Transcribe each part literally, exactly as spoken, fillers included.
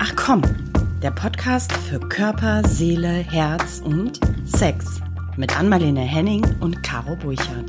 Ach komm, der Podcast für Körper, Seele, Herz und Sex mit Ann-Marlene Henning und Caro Burchardt.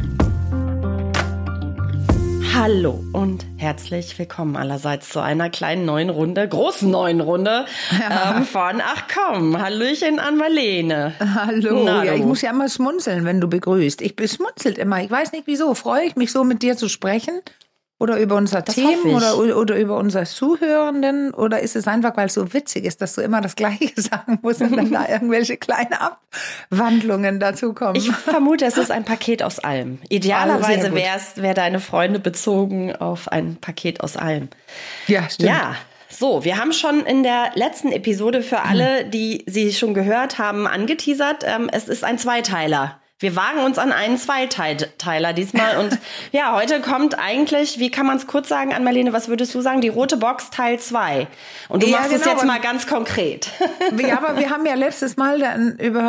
Hallo und herzlich willkommen allerseits zu einer kleinen neuen Runde, großen neuen Runde Ja. ähm, von Ach komm, Hallöchen Ann-Marlene. Hallo, Na, ja, du. ich muss ja immer schmunzeln, wenn du begrüßt. Ich beschmunzelt immer. Ich weiß nicht wieso. Freue ich mich so, mit dir zu sprechen? Oder über unser Das Themen hoffe ich. oder, oder über unser Zuhörenden? Oder ist es einfach, weil es so witzig ist, dass du immer das Gleiche sagen musst und dann da irgendwelche kleinen Abwandlungen dazu kommen? Ich vermute, es ist ein Paket aus allem. Idealerweise sehr gut. wär's, wär deine Freunde bezogen auf ein Paket aus allem. Ja, stimmt. Ja, so, wir haben schon in der letzten Episode für alle, die sie schon gehört haben, angeteasert. Ähm, es ist ein Zweiteiler. Wir wagen uns an einen Zweiteiler diesmal. Und ja, heute kommt eigentlich, wie kann man es kurz sagen, Ann-Marlene, was würdest du sagen? Die rote Box Teil zwei. Und du Ja, machst es genau, jetzt aber- mal ganz konkret. Ja, aber wir haben ja letztes Mal dann über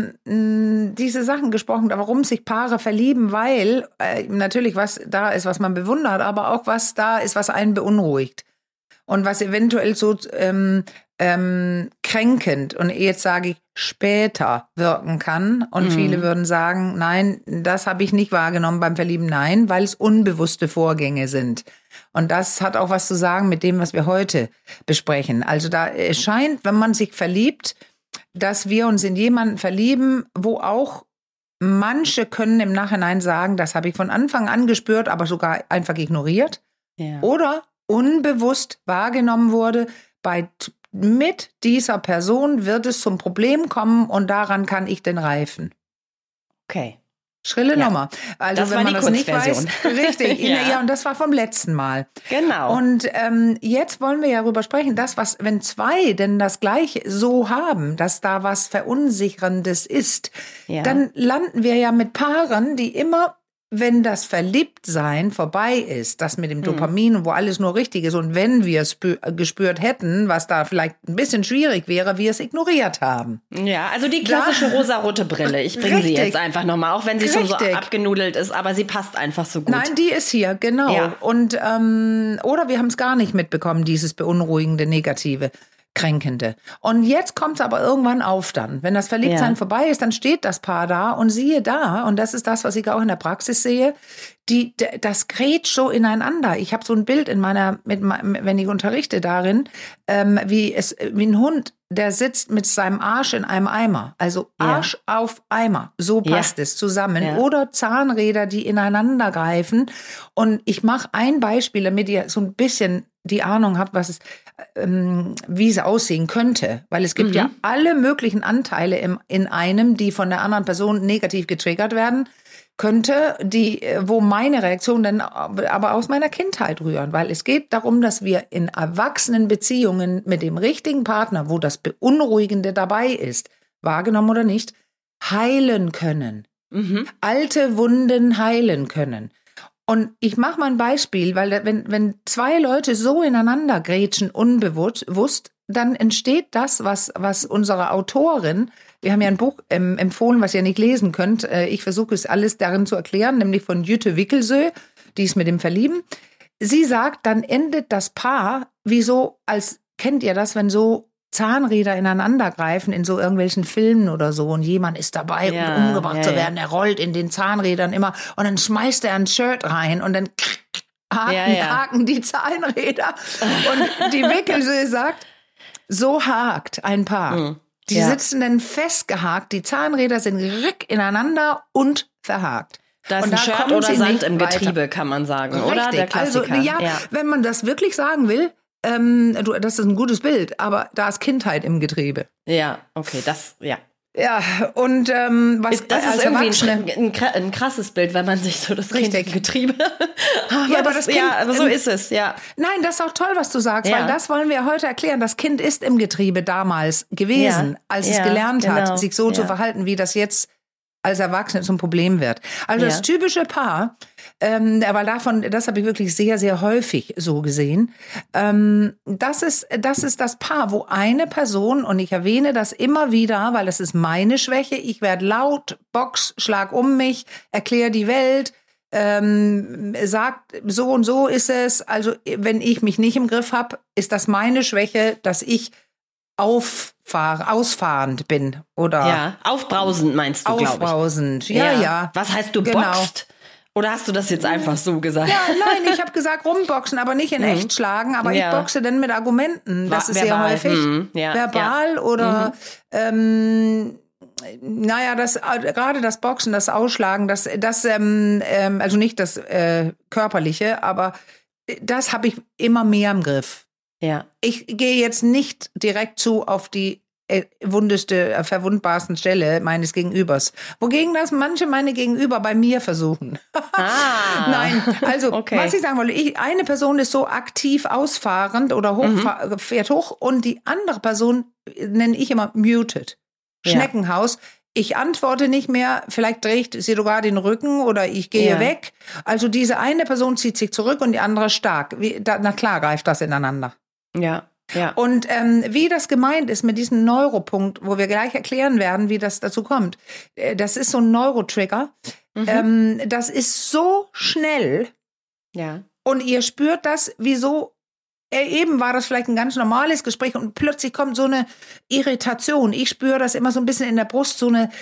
ähm, diese Sachen gesprochen, warum sich Paare verlieben, weil äh, natürlich was da ist, was man bewundert, aber auch was da ist, was einen beunruhigt. Und was eventuell so ähm, ähm, kränkend und jetzt sage ich später wirken kann. Und Mhm. viele würden sagen, nein, das habe ich nicht wahrgenommen beim Verlieben. Nein, weil es unbewusste Vorgänge sind. Und das hat auch was zu sagen mit dem, was wir heute besprechen. Also da es scheint, wenn man sich verliebt, dass wir uns in jemanden verlieben, wo auch manche können im Nachhinein sagen, das habe ich von Anfang an gespürt, aber sogar einfach ignoriert. Ja. Oder unbewusst wahrgenommen wurde, bei mit dieser Person wird es zum Problem kommen und daran kann ich denn reifen. Okay. Schrille Ja. Nummer. Also Das wenn war man die das nicht weiß, Kurzversion. richtig. Ja. ja. ja, und das war vom letzten Mal. Genau. Und ähm, jetzt wollen wir ja darüber sprechen, dass was, wenn zwei denn das Gleiche so haben, dass da was Verunsicherndes ist, Ja. dann landen wir ja mit Paaren, die immer, wenn das Verliebtsein vorbei ist, das mit dem Dopamin und wo alles nur richtig ist und wenn wir es spü- gespürt hätten, was da vielleicht ein bisschen schwierig wäre, wir es ignoriert haben. Ja, also die klassische rosarote Brille. Ich bringe sie Richtig. jetzt einfach nochmal, auch wenn sie schon so Richtig. abgenudelt ist, aber sie passt einfach so gut. Nein, die ist hier, genau. Ja. Und ähm, oder wir haben es gar nicht mitbekommen, dieses beunruhigende, negative, kränkende. Und jetzt kommt es aber irgendwann auf dann. Wenn das Verliebtsein Ja. vorbei ist, dann steht das Paar da und siehe da, und das ist das, was ich auch in der Praxis sehe, die, d- das grätscht so ineinander. Ich habe so ein Bild in meiner, mit, me- wenn ich unterrichte darin, ähm, wie es, wie ein Hund, der sitzt mit seinem Arsch in einem Eimer. Also Ja. Arsch auf Eimer. So passt Ja. es zusammen. Ja. Oder Zahnräder, die ineinander greifen. Und ich mache ein Beispiel, damit ihr so ein bisschen die Ahnung habt, was es, ähm, wie es aussehen könnte. Weil es gibt Mhm. ja alle möglichen Anteile im, in einem, die von der anderen Person negativ getriggert werden könnte, die, äh, wo meine Reaktion dann aber aus meiner Kindheit rühren. Weil es geht darum, dass wir in erwachsenen Beziehungen mit dem richtigen Partner, wo das Beunruhigende dabei ist, wahrgenommen oder nicht, heilen können. Mhm. Alte Wunden heilen können. Und ich mache mal ein Beispiel, weil wenn, wenn zwei Leute so ineinander grätschen, unbewusst, dann entsteht das, was, was unsere Autorin, wir haben ja ein Buch ähm, empfohlen, was ihr nicht lesen könnt, äh, ich versuche es alles darin zu erklären, nämlich von Jytte Wickelsö, die ist mit dem Verlieben. Sie sagt, dann endet das Paar, wie so, als kennt ihr das, wenn so Zahnräder ineinander greifen in so irgendwelchen Filmen oder so und jemand ist dabei, Ja, um umgebracht ja, zu ja. werden. Er rollt in den Zahnrädern immer und dann schmeißt er ein Shirt rein und dann haken, Ja, ja. haken die Zahnräder. Und die Wickelsee sagt, so hakt ein Paar. Mhm. Die Ja. sitzen dann festgehakt, die Zahnräder sind rick ineinander und verhakt. Da ist Und ein da Shirt kommen oder sie Sand nicht im weiter. Getriebe, kann man sagen, oder? Richtig. Der Klassiker. Also, ja, wenn man das wirklich sagen will, ähm, du, das ist ein gutes Bild, aber da ist Kindheit im Getriebe. ja, okay, das, ja. Ja, und ähm, was Das als ist irgendwie Erwachsene, ein, ein, kra- ein krasses Bild, wenn man sich so das Kind Richtig. im Getriebe. aber Ja, aber das, das Kind- ja, aber so ist es, ja. Nein, das ist auch toll, was du sagst, Ja. weil das wollen wir heute erklären. Das Kind ist im Getriebe damals gewesen, Ja. als Ja, es gelernt genau. hat, sich so zu Ja. verhalten, wie das jetzt als Erwachsene zum Problem wird. Also Ja. das typische Paar, ähm, aber davon, das habe ich wirklich sehr, sehr häufig so gesehen. Ähm, das ist, das ist das Paar, wo eine Person, und ich erwähne das immer wieder, weil das ist meine Schwäche, ich werde laut, Box, schlag um mich, erkläre die Welt, ähm, sagt, so und so ist es. Also wenn ich mich nicht im Griff habe, ist das meine Schwäche, dass ich auffahr, ausfahrend bin. Oder ja, aufbrausend meinst du, glaube ich. Aufbrausend, ja, ja, ja. Was heißt, du genau. boxt? Oder hast du das jetzt einfach so gesagt? Ja, nein, ich habe gesagt rumboxen, aber nicht in mhm. echt schlagen. Aber ja. ich boxe dann mit Argumenten. Das ist sehr häufig. Mhm. Ja. Verbal ja. oder mhm. ähm, naja, das gerade das Boxen, das Ausschlagen, das, das ähm, ähm, also nicht das äh, Körperliche, aber das habe ich immer mehr im Griff. Ja. Ich gehe jetzt nicht direkt zu auf die äh, wundeste, äh, verwundbarsten Stelle meines Gegenübers. Wogegen das manche meine Gegenüber bei mir versuchen. Ah. Nein, also okay. was ich sagen wollte, ich, eine Person ist so aktiv ausfahrend oder hoch, mhm. fährt hoch und die andere Person nenne ich immer muted. Schneckenhaus. Ja. Ich antworte nicht mehr, vielleicht dreht sie sogar den Rücken oder ich gehe ja. weg. Also diese eine Person zieht sich zurück und die andere stark. Wie, da, na klar greift das ineinander. Ja, ja. Und ähm, wie das gemeint ist mit diesem Neuropunkt, wo wir gleich erklären werden, wie das dazu kommt. Das ist so ein Neurotrigger. Mhm. Ähm, das ist so schnell. Ja. Und ihr spürt das, wieso eben war das vielleicht ein ganz normales Gespräch und plötzlich kommt so eine Irritation. Ich spüre das immer so ein bisschen in der Brust, so eine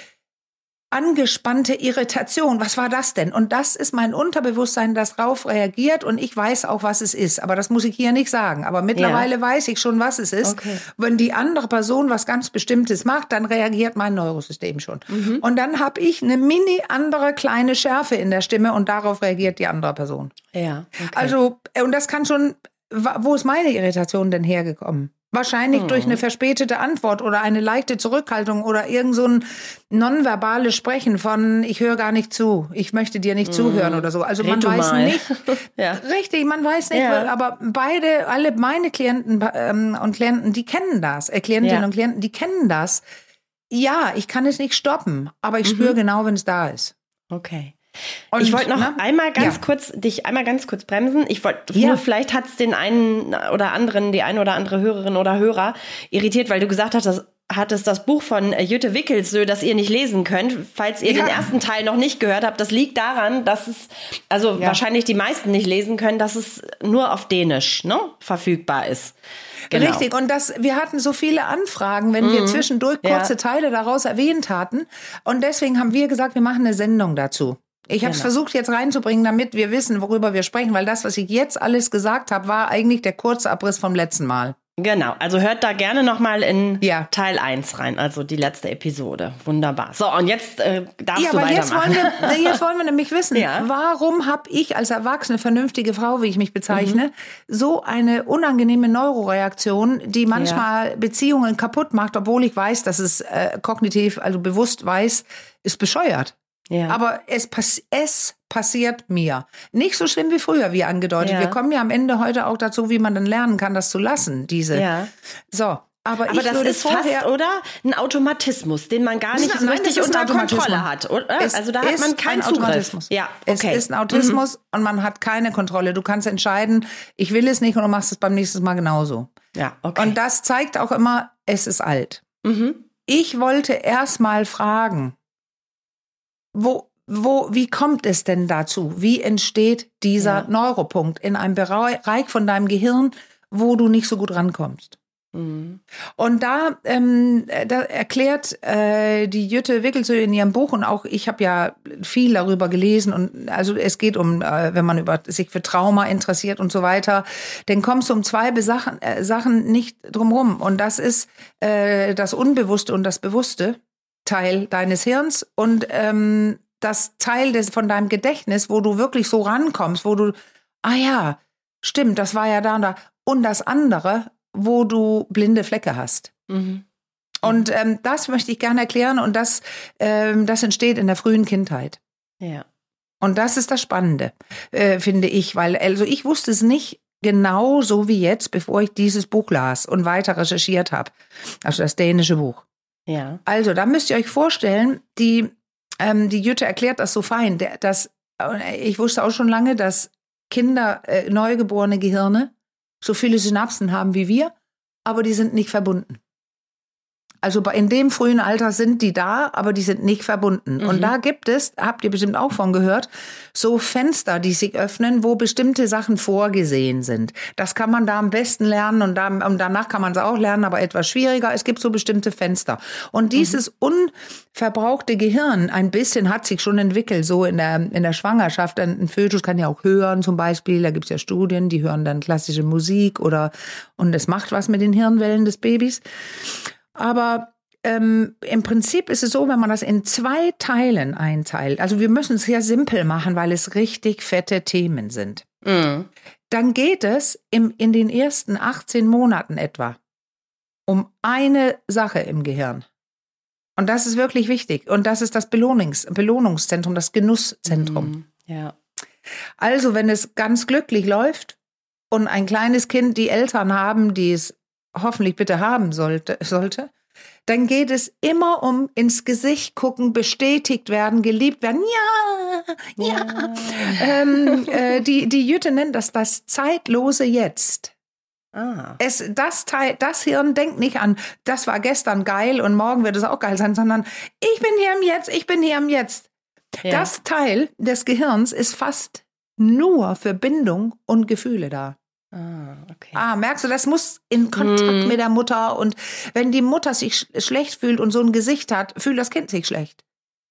angespannte Irritation. Was war das denn? Und das ist mein Unterbewusstsein, das drauf reagiert und ich weiß auch, was es ist. Aber das muss ich hier nicht sagen. Aber mittlerweile ja. weiß ich schon, was es ist. Okay. Wenn die andere Person was ganz Bestimmtes macht, dann reagiert mein Neurosystem schon. Mhm. Und dann habe ich eine mini andere kleine Schärfe in der Stimme und darauf reagiert die andere Person. Ja. Okay. Also, und das kann schon... Wo ist meine Irritation denn hergekommen? Wahrscheinlich hm. durch eine verspätete Antwort oder eine leichte Zurückhaltung oder irgend so ein nonverbales Sprechen von ich höre gar nicht zu, ich möchte dir nicht hm. zuhören oder so. Also Red man weiß mal. nicht, ja. richtig, man weiß nicht, ja. aber beide, alle meine Klienten ähm, und Klienten, die kennen das, äh, Klientinnen ja. und Klienten, die kennen das. Ja, ich kann es nicht stoppen, aber ich mhm. spüre genau, wenn es da ist. Okay. Und, ich wollte noch ne? einmal ganz ja. kurz, dich einmal ganz kurz bremsen. Ich wollte, ja. vielleicht hat es den einen oder anderen, die eine oder andere Hörerin oder Hörer irritiert, weil du gesagt hast, dass hattest das Buch von Jytte Wickelsö, das ihr nicht lesen könnt. Falls ihr ja. den ersten Teil noch nicht gehört habt, das liegt daran, dass es, also ja. wahrscheinlich die meisten nicht lesen können, dass es nur auf Dänisch ne, verfügbar ist. Genau. Richtig, und das, wir hatten so viele Anfragen, wenn mhm. wir zwischendurch kurze ja. Teile daraus erwähnt hatten. Und deswegen haben wir gesagt, wir machen eine Sendung dazu. Ich habe es genau. versucht jetzt reinzubringen, damit wir wissen, worüber wir sprechen, weil das, was ich jetzt alles gesagt habe, war eigentlich der kurze Abriss vom letzten Mal. Genau, also hört da gerne nochmal in ja. Teil eins rein, also die letzte Episode. Wunderbar. So, und jetzt äh, darfst ja, du aber weitermachen. Jetzt wollen, wir, jetzt wollen wir nämlich wissen, ja. warum habe ich als erwachsene, vernünftige Frau, wie ich mich bezeichne, mhm. so eine unangenehme Neuroreaktion, die manchmal ja. Beziehungen kaputt macht, obwohl ich weiß, dass es äh, kognitiv, also bewusst weiß, ist bescheuert. Ja. Aber es, pass- es passiert mir. Nicht so schlimm wie früher, wie angedeutet. Ja. Wir kommen ja am Ende heute auch dazu, wie man dann lernen kann, das zu lassen, diese. Ja. So. Aber, aber ich das würde ist vorher, fast, oder? Ein Automatismus, den man gar nicht nein, richtig unter Kontrolle hat, oder? Es also da hat man keinen Zugriff. Ja, okay. Es ist ein Autismus mhm. und man hat keine Kontrolle. Du kannst entscheiden, ich will es nicht und du machst es beim nächsten Mal genauso. Ja, okay. Und das zeigt auch immer, es ist alt. Mhm. Ich wollte erst mal fragen, Wo, wo, wie kommt es denn dazu? Wie entsteht dieser ja. Neuropunkt in einem Bereich von deinem Gehirn, wo du nicht so gut rankommst? Mhm. Und da, ähm, da erklärt äh, die Jytte Wickelsö in ihrem Buch, und auch ich habe ja viel darüber gelesen, und also es geht um, äh, wenn man über sich für Trauma interessiert und so weiter, dann kommst du um zwei Besachen, äh, Sachen nicht drumherum. Und das ist äh, das Unbewusste und das Bewusste Teil deines Hirns und ähm, das Teil des, von deinem Gedächtnis, wo du wirklich so rankommst, wo du, ah ja, stimmt, das war ja da und da. Und das andere, wo du blinde Flecke hast. Mhm. Und ähm, das möchte ich gerne erklären, und das, ähm, das entsteht in der frühen Kindheit. Ja. Und das ist das Spannende, äh, finde ich, weil also ich wusste es nicht genau so wie jetzt, bevor ich dieses Buch las und weiter recherchiert habe. Also das dänische Buch. Ja. Also, da müsst ihr euch vorstellen, die, ähm, die Jytte erklärt das so fein, der, dass, ich wusste auch schon lange, dass Kinder, äh, neugeborene Gehirne so viele Synapsen haben wie wir, aber die sind nicht verbunden. Also in dem frühen Alter sind die da, aber die sind nicht verbunden. Mhm. Und da gibt es, habt ihr bestimmt auch von gehört, so Fenster, die sich öffnen, wo bestimmte Sachen vorgesehen sind. Das kann man da am besten lernen und, da, und danach kann man es auch lernen, aber etwas schwieriger. Es gibt so bestimmte Fenster. Und dieses mhm. unverbrauchte Gehirn, ein bisschen hat sich schon entwickelt, so in der, in der Schwangerschaft. Ein Fötus kann ja auch hören zum Beispiel, da gibt es ja Studien, die hören dann klassische Musik oder und es macht was mit den Hirnwellen des Babys. Aber ähm, im Prinzip ist es so, wenn man das in zwei Teilen einteilt, also wir müssen es sehr simpel machen, weil es richtig fette Themen sind. Mhm. Dann geht es im, in den ersten achtzehn Monaten etwa um eine Sache im Gehirn. Und das ist wirklich wichtig. Und das ist das Belohnungs- Belohnungszentrum, das Genusszentrum. Mhm. Ja. Also wenn es ganz glücklich läuft und ein kleines Kind die Eltern haben, die es hoffentlich bitte haben sollte, sollte, dann geht es immer um ins Gesicht gucken, bestätigt werden, geliebt werden. Ja, ja. ja. ähm, äh, die, die Jütte nennt das das zeitlose Jetzt. Ah. Es, das, Teil, das Hirn denkt nicht an, das war gestern geil und morgen wird es auch geil sein, sondern ich bin hier im Jetzt, ich bin hier im Jetzt. Ja. Das Teil des Gehirns ist fast nur für Bindung und Gefühle da. Ah, okay. Ah, merkst du, das muss in Kontakt mm. mit der Mutter und wenn die Mutter sich sch- schlecht fühlt und so ein Gesicht hat, fühlt das Kind sich schlecht.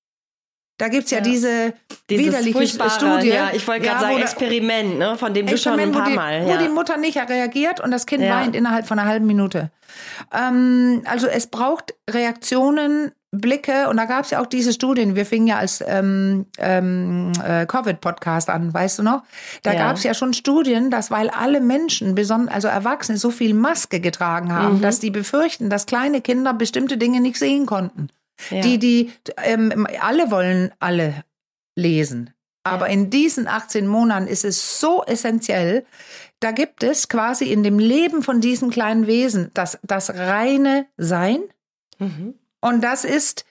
Da gibt's ja, ja diese Dieses widerliche Studie. Ja, ich wollte gerade ja, sagen, Experiment, ne, von dem du schon ein paar wo die, Mal. Wo ja. die Mutter nicht reagiert und das Kind ja. weint innerhalb von einer halben Minute. Ähm, also es braucht Reaktionen, Blicke und da gab's ja auch diese Studien. Wir fingen ja als ähm, ähm, äh, Covid-Podcast an, weißt du noch? Da ja. gab's ja schon Studien, dass weil alle Menschen, besonders also Erwachsene, so viel Maske getragen haben, mhm. dass die befürchten, dass kleine Kinder bestimmte Dinge nicht sehen konnten. Ja. Die, die, ähm, alle wollen alle lesen. Aber ja. in diesen achtzehn Monaten ist es so essentiell, da gibt es quasi in dem Leben von diesem kleinen Wesen das, das reine Sein. Mhm. Und das ist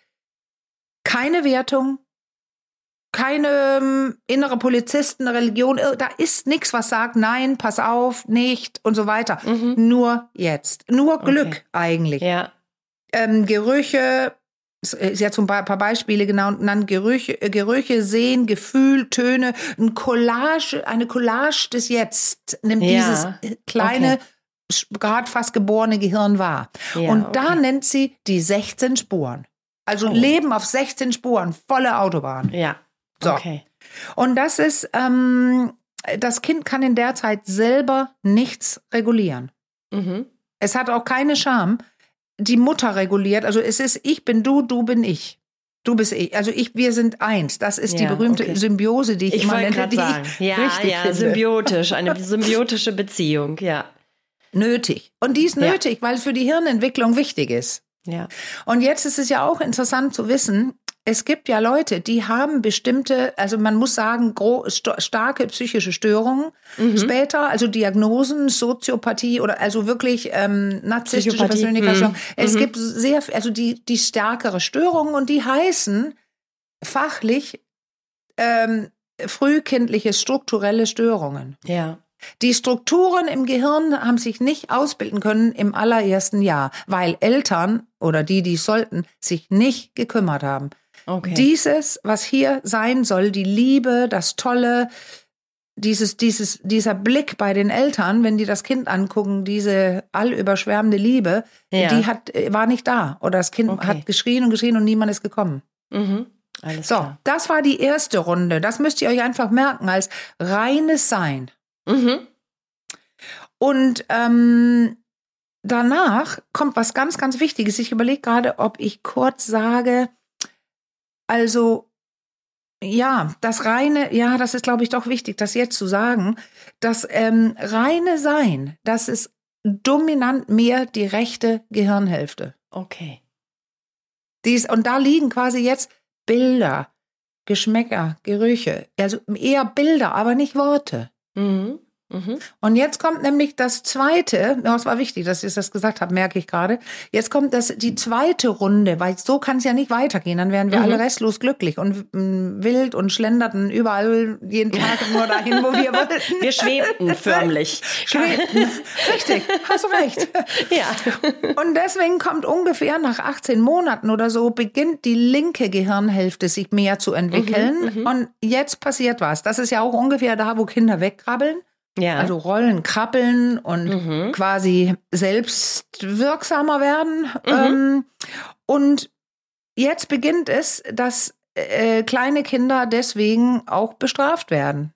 keine Wertung, keine ähm, innere Polizisten, Religion. Da ist nichts, was sagt, nein, pass auf, nicht und so weiter. Mhm. Nur jetzt. Nur Glück okay. eigentlich. Ja. Ähm, Gerüche, sie hat so ein paar Beispiele genannt, Gerüche, Gerüche, Sehen, Gefühl, Töne, ein Collage, eine Collage des Jetzt nimmt ja. dieses kleine, okay. gerade fast geborene Gehirn wahr. Ja, und da okay. nennt sie die sechzehn Spuren. Also oh. Leben auf sechzehn Spuren, volle Autobahn. Ja, so. Okay. Und das ist, ähm, das Kind kann in der Zeit selber nichts regulieren. Mhm. Es hat auch keine Scham. Die Mutter reguliert, also es ist ich bin du, du bin ich. Du bist ich, also ich, wir sind eins. Das ist ja, die berühmte okay. Symbiose, die ich, ich immer nenne, die sagen. ich ja, richtig ja, finde. symbiotisch, eine symbiotische Beziehung, ja. Nötig. Und die ist ja. nötig, weil es für die Hirnentwicklung wichtig ist. Ja. Und jetzt ist es ja auch interessant zu wissen, es gibt ja Leute, die haben bestimmte, also man muss sagen, gro- st- starke psychische Störungen mhm. später, also Diagnosen, Soziopathie oder also wirklich ähm, narzisstische Persönlichkeitsstörungen. Mhm. Es mhm. gibt sehr, also die, die stärkere Störungen und die heißen fachlich ähm, frühkindliche strukturelle Störungen. Ja. Die Strukturen im Gehirn haben sich nicht ausbilden können im allerersten Jahr, weil Eltern oder die, die es sollten, sich nicht gekümmert haben. Okay. Dieses, was hier sein soll, die Liebe, das Tolle, dieses, dieses, dieser Blick bei den Eltern, wenn die das Kind angucken, diese allüberschwärmende Liebe, ja. die hat, war nicht da. Oder das Kind okay. hat geschrien und geschrien und niemand ist gekommen. Mhm. Alles so, klar. Das war die erste Runde. Das müsst ihr euch einfach merken als reines Sein. Mhm. Und ähm, danach kommt was ganz, ganz Wichtiges. Ich überlege gerade, ob ich kurz sage, also ja, das reine, ja, das ist, glaube ich, doch wichtig, das jetzt zu sagen, das ähm, reine Sein, das ist dominant mehr die rechte Gehirnhälfte. Okay. Dies, und da liegen quasi jetzt Bilder, Geschmäcker, Gerüche, also eher Bilder, aber nicht Worte. Mhm. Mhm. Und jetzt kommt nämlich das zweite, oh, es war wichtig, dass ich das gesagt habe, merke ich gerade. Jetzt kommt das die zweite Runde, weil so kann es ja nicht weitergehen. Dann wären wir mhm. alle restlos glücklich und m, wild und schlenderten überall jeden Tag nur dahin, wo wir wollten. Wir schwebten förmlich. Schwebten, richtig, hast du recht. Ja. Und deswegen kommt ungefähr nach achtzehn Monaten oder so, beginnt die linke Gehirnhälfte sich mehr zu entwickeln. Mhm, und jetzt passiert was. Das ist ja auch ungefähr da, wo Kinder wegkrabbeln. Ja. Also rollen, krabbeln und mhm. quasi selbstwirksamer werden. Mhm. Ähm, und jetzt beginnt es, dass äh, kleine Kinder deswegen auch bestraft werden.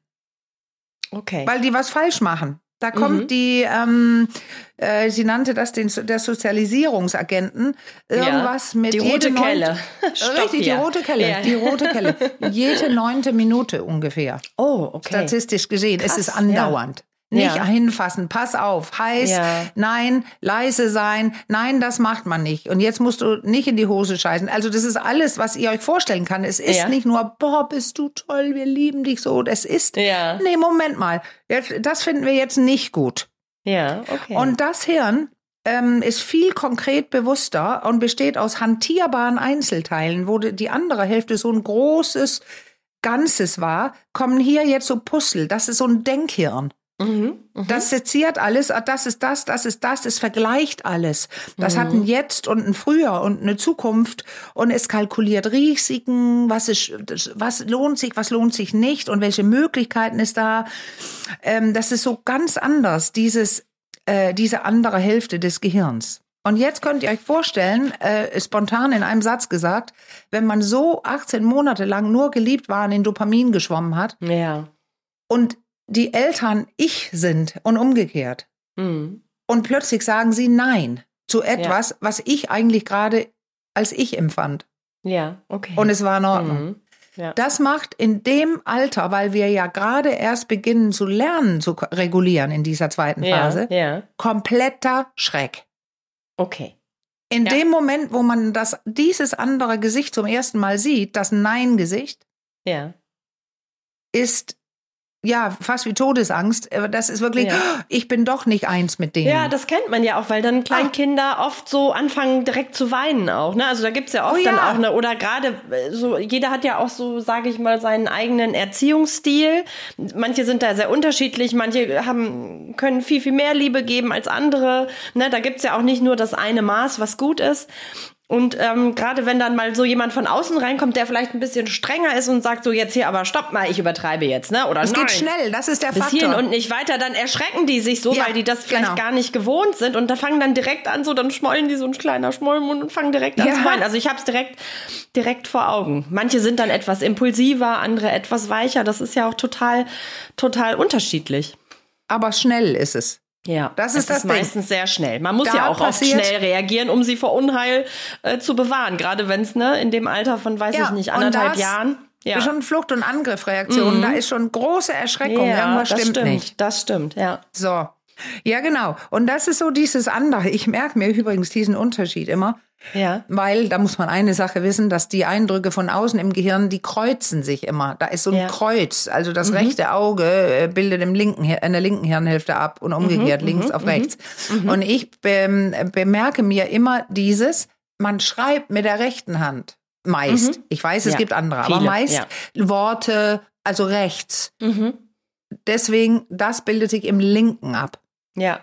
Okay. Weil die was falsch machen. Da kommt mhm. die, ähm, äh, sie nannte das den, der Sozialisierungsagenten, irgendwas ja, mit die rote jede Kelle. Neunte, richtig, die rote Kelle, ja. die rote Kelle. Jede neunte Minute ungefähr. Oh, okay. Statistisch gesehen. Krass, es ist andauernd. Ja. Nicht ja. hinfassen, pass auf, heiß, ja. nein, leise sein, nein, das macht man nicht. Und jetzt musst du nicht in die Hose scheißen. Also das ist alles, was ihr euch vorstellen kann. Es ist ja. nicht nur, boah, bist du toll, wir lieben dich so. Das ist, ja. nee, Moment mal, jetzt, das finden wir jetzt nicht gut. Ja, okay. Und das Hirn ähm, ist viel konkret bewusster und besteht aus hantierbaren Einzelteilen, wo die andere Hälfte so ein großes Ganzes war, kommen hier jetzt so Puzzle. Das ist so ein Denkhirn. Mhm, mh. Das seziert alles, das ist das, das ist das, es vergleicht alles. Das mhm. hat ein Jetzt und ein Früher und eine Zukunft und es kalkuliert Risiken, was ist, was lohnt sich, was lohnt sich nicht und welche Möglichkeiten ist da. Ähm, das ist so ganz anders, dieses, äh, diese andere Hälfte des Gehirns. Und jetzt könnt ihr euch vorstellen, äh, spontan in einem Satz gesagt, wenn man so achtzehn Monate lang nur geliebt war und in Dopamin geschwommen hat ja. und die Eltern ich sind und umgekehrt. Mhm. Und plötzlich sagen sie Nein zu etwas, ja. was ich eigentlich gerade als ich empfand. Ja, okay. Und es war in Ordnung. Mhm. Ja. Das macht in dem Alter, weil wir ja gerade erst beginnen zu lernen, zu regulieren in dieser zweiten Phase, ja, ja. kompletter Schreck. Okay. In ja. dem Moment, wo man das, dieses andere Gesicht zum ersten Mal sieht, das Nein-Gesicht, ja. ist ja, fast wie Todesangst. Aber das ist wirklich, ja. oh, ich bin doch nicht eins mit denen. Ja, das kennt man ja auch, weil dann Kleinkinder ah. oft so anfangen direkt zu weinen auch. Ne? Also da gibt's ja oft oh, dann ja. auch eine, oder gerade so, jeder hat ja auch so, sage ich mal, seinen eigenen Erziehungsstil. Manche sind da sehr unterschiedlich, manche haben, können viel, viel mehr Liebe geben als andere. Ne? Da gibt's ja auch nicht nur das eine Maß, was gut ist. Und ähm, gerade wenn dann mal so jemand von außen reinkommt, der vielleicht ein bisschen strenger ist und sagt so, jetzt hier, aber stopp mal, ich übertreibe jetzt, ne? Oder es nein, geht schnell, das ist der bis Faktor. hierhin und nicht weiter, dann erschrecken die sich so, ja, weil die das vielleicht genau. gar nicht gewohnt sind und da fangen dann direkt an, so dann schmollen die so ein kleiner Schmollmund und fangen direkt an ja. zu weinen. Also ich habe es direkt, direkt vor Augen. Manche sind dann etwas impulsiver, andere etwas weicher. Das ist ja auch total, total unterschiedlich. Aber schnell ist es. Ja, das ist, das das ist meistens sehr schnell. Man muss da ja auch passiert, oft schnell reagieren, um sie vor Unheil äh, zu bewahren. Gerade wenn es ne in dem Alter von, weiß ja, ich nicht, anderthalb Jahren. Ja, schon Flucht- und Angriffsreaktionen. Mhm. Da ist schon große Erschreckung. Ja, Irgendwas das stimmt, stimmt nicht. Das stimmt, ja. So. Ja, genau. Und das ist so dieses andere. Ich merke mir übrigens diesen Unterschied immer. Ja. Weil, da muss man eine Sache wissen, dass die Eindrücke von außen im Gehirn, die kreuzen sich immer. Da ist so ein ja. Kreuz. Also das mhm. rechte Auge bildet im linken, in der linken Hirnhälfte ab und umgekehrt, mhm, links auf mhm, rechts. Mhm. Und ich be- bemerke mir immer dieses, man schreibt mit der rechten Hand. Meist. Mhm. Ich weiß, es ja. gibt andere, Viele, aber meist ja. Worte, also rechts. Mhm. Deswegen, das bildet sich im linken ab. Ja.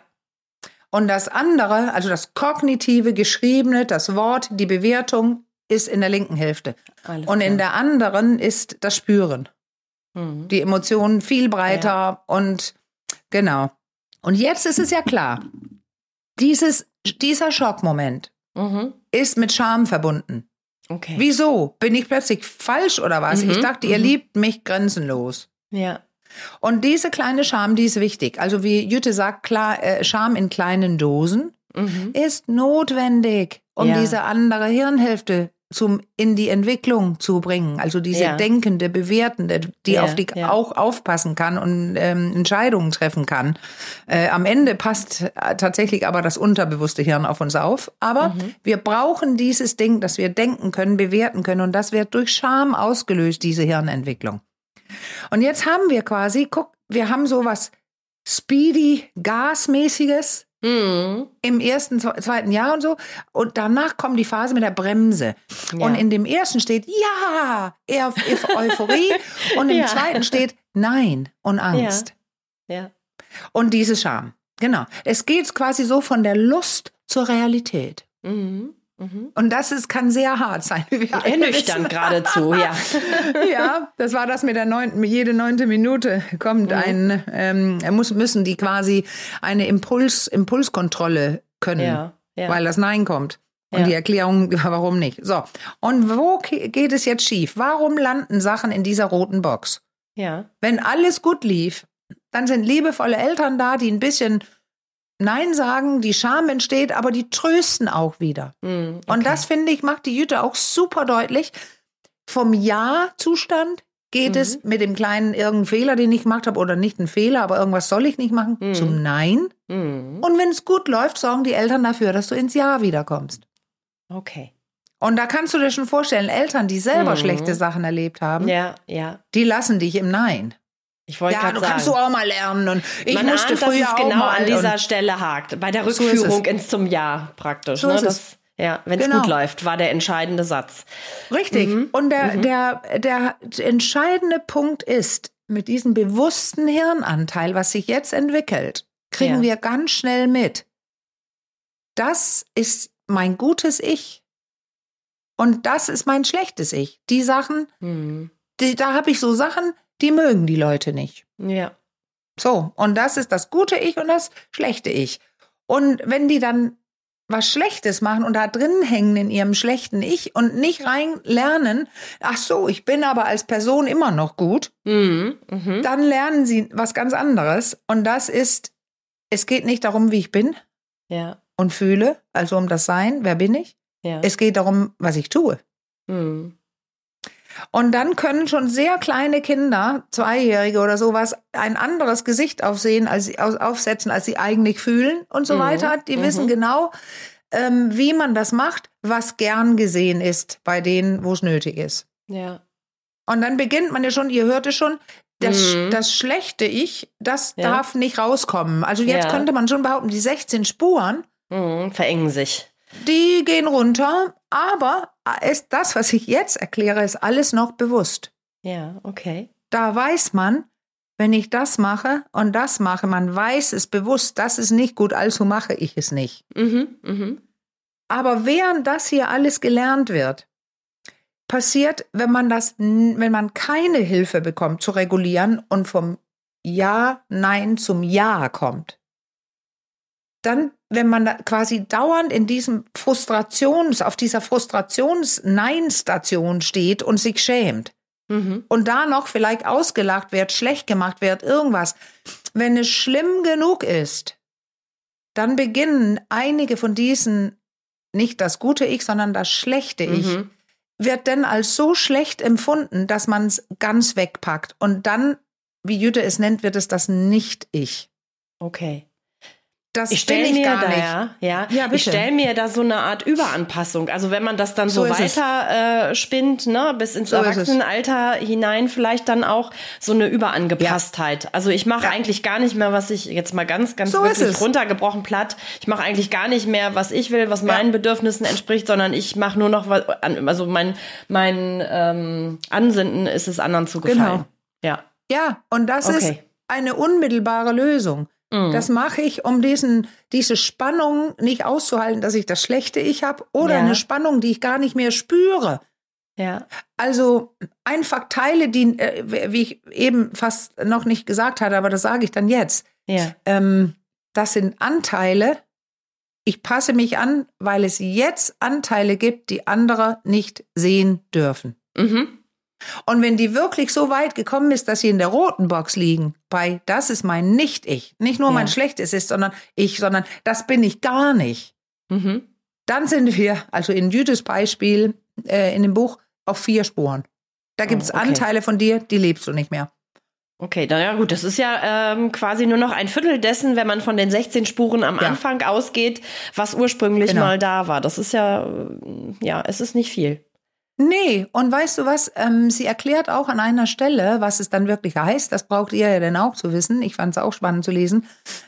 Und das andere, also das kognitive, geschriebene, das Wort, die Bewertung, ist in der linken Hälfte. Alles und klar. In der anderen ist das Spüren. Mhm. Die Emotionen viel breiter ja. und genau. Und jetzt ist es ja klar, dieses, dieser Schockmoment mhm. ist mit Scham verbunden. Okay. Wieso? Bin ich plötzlich falsch oder was? Mhm. Ich dachte, ihr mhm. liebt mich grenzenlos. Ja. Und diese kleine Scham, die ist wichtig. Also wie Jütte sagt, klar, äh, Scham in kleinen Dosen mhm. ist notwendig, um ja. diese andere Hirnhälfte zum, in die Entwicklung zu bringen. Also diese ja. denkende, bewertende, die ja, auf die ja. auch aufpassen kann und ähm, Entscheidungen treffen kann. Äh, am Ende passt äh, tatsächlich aber das unterbewusste Hirn auf uns auf. Aber mhm. wir brauchen dieses Ding, dass wir denken können, bewerten können. Und das wird durch Scham ausgelöst, diese Hirnentwicklung. Und jetzt haben wir quasi, guck, wir haben sowas speedy, gasmäßiges Mhm. im ersten, zweiten Jahr und so. Und danach kommt die Phase mit der Bremse. Ja. Und in dem ersten steht ja, eher Euphorie. Und im Ja. zweiten steht nein und Angst. Ja. Und diese Scham. Genau. Es geht quasi so von der Lust zur Realität. Mhm. Mhm. Und das ist, kann sehr hart sein. Wie wir alle Ernüchternd wissen. geradezu, ja. Ja, das war das mit der neunten, jede neunte Minute kommt Mhm. ein, ähm, muss, müssen die quasi eine Impuls, Impulskontrolle können, Ja, ja. weil das Nein kommt. Und Ja. die Erklärung, warum nicht. So. Und wo ke- geht es jetzt schief? Warum landen Sachen in dieser roten Box? Ja. Wenn alles gut lief, dann sind liebevolle Eltern da, die ein bisschen Nein sagen, die Scham entsteht, aber die trösten auch wieder. Mhm. Und Okay. das, finde ich, macht die Jüte auch super deutlich. Vom Ja-Zustand geht Mhm. es mit dem kleinen irgendeinen Fehler, den ich gemacht habe, oder nicht ein Fehler, aber irgendwas soll ich nicht machen, Mhm. zum Nein. Mhm. Und wenn es gut läuft, sorgen die Eltern dafür, dass du ins Ja wiederkommst. Okay. Und da kannst du dir schon vorstellen, Eltern, die selber Mhm. schlechte Sachen erlebt haben, Ja, ja. die lassen dich im Nein. Ich wollte Ja, gerade du sagen. kannst du auch mal lernen. Und ich Man musste ahnt, dass früher es auch genau mal. an dieser und Stelle hakt. Bei der So ist Rückführung es. ins zum Jahr praktisch. So ne? ist das, ja, wenn es Genau. gut läuft, war der entscheidende Satz. Richtig. Mhm. Und der, Mhm. der, der entscheidende Punkt ist, mit diesem bewussten Hirnanteil, was sich jetzt entwickelt, kriegen Ja. wir ganz schnell mit. Das ist mein gutes Ich. Und das ist mein schlechtes Ich. Die Sachen, Mhm. die, da habe ich so Sachen, die mögen die Leute nicht. Ja. So, und das ist das gute Ich und das schlechte Ich. Und wenn die dann was Schlechtes machen und da drin hängen in ihrem schlechten Ich und nicht rein lernen, ach so, ich bin aber als Person immer noch gut, Mhm. Mhm. dann lernen sie was ganz anderes. Und das ist, es geht nicht darum, wie ich bin Ja. und fühle, also um das Sein, wer bin ich? Ja. Es geht darum, was ich tue. Mhm. Und dann können schon sehr kleine Kinder, Zweijährige oder sowas, ein anderes Gesicht aufsehen, als sie auf- aufsetzen, als sie eigentlich fühlen und so Mhm. weiter. Die Mhm. wissen genau, ähm, wie man das macht, was gern gesehen ist bei denen, wo es nötig ist. Ja. Und dann beginnt man ja schon, ihr hört es schon, das, Mhm. das schlechte Ich, das Ja. darf nicht rauskommen. Also jetzt Ja. könnte man schon behaupten, die sechzehn Spuren, Mhm. Verengen sich. die gehen runter, aber ist das, was ich jetzt erkläre, ist alles noch bewusst. Ja, okay. Da weiß man, wenn ich das mache und das mache, man weiß es bewusst, das ist nicht gut, also mache ich es nicht. Mhm. Mhm. Aber während das hier alles gelernt wird, passiert, wenn man das, wenn man keine Hilfe bekommt zu regulieren und vom Ja, Nein zum Ja kommt, dann, wenn man da quasi dauernd in diesem Frustrations, auf dieser Frustrations-Nein-Station steht und sich schämt Mhm. und da noch vielleicht ausgelacht wird, schlecht gemacht wird, irgendwas, wenn es schlimm genug ist, dann beginnen einige von diesen, nicht das gute Ich, sondern das schlechte Ich, Mhm. wird dann als so schlecht empfunden, dass man es ganz wegpackt. Und dann, wie Jütte es nennt, wird es das Nicht-Ich. Okay. Das Ich bin stelle ich mir gar da, nicht. ja, ja, Ja, ich bitte. stelle mir da so eine Art Überanpassung. Also wenn man das dann so, So ist es. weiter äh, spinnt, ne, bis ins So ist es. Erwachsenenalter hinein, vielleicht dann auch so eine Überangepasstheit. Also ich mache Ja. eigentlich gar nicht mehr, was ich jetzt mal ganz, ganz So ist wirklich es. runtergebrochen platt. Ich mache eigentlich gar nicht mehr, was ich will, was meinen Bedürfnissen entspricht, sondern ich mache nur noch was. Also mein mein ähm, Ansinnen ist es, anderen zu gefallen. Genau. Ja. Ja, und das ist Okay. eine unmittelbare Lösung. Mhm. Das mache ich, um diesen, diese Spannung nicht auszuhalten, dass ich das schlechte Ich habe oder Ja. eine Spannung, die ich gar nicht mehr spüre. Ja. Also einfach Teile, die, äh, wie ich eben fast noch nicht gesagt hatte, aber das sage ich dann jetzt. Ja. Ähm, das sind Anteile. Ich passe mich an, weil es jetzt Anteile gibt, die andere nicht sehen dürfen. Mhm. Und wenn die wirklich so weit gekommen ist, dass sie in der roten Box liegen, bei das ist mein Nicht-Ich, nicht nur Ja. mein Schlechtes ist, sondern ich, sondern das bin ich gar nicht, Mhm. dann sind wir, also in Jütes Beispiel äh, in dem Buch, auf vier Spuren. Da gibt es Oh, okay. Anteile von dir, die lebst du nicht mehr. Okay, dann ja gut, das ist ja ähm, quasi nur noch ein Viertel dessen, wenn man von den sechzehn Spuren am Ja. Anfang ausgeht, was ursprünglich Genau. mal da war. Das ist ja, äh, ja, es ist nicht viel. Nee, und weißt du was, ähm, sie erklärt auch an einer Stelle, was es dann wirklich heißt, das braucht ihr ja dann auch zu wissen, ich fand es auch spannend zu lesen,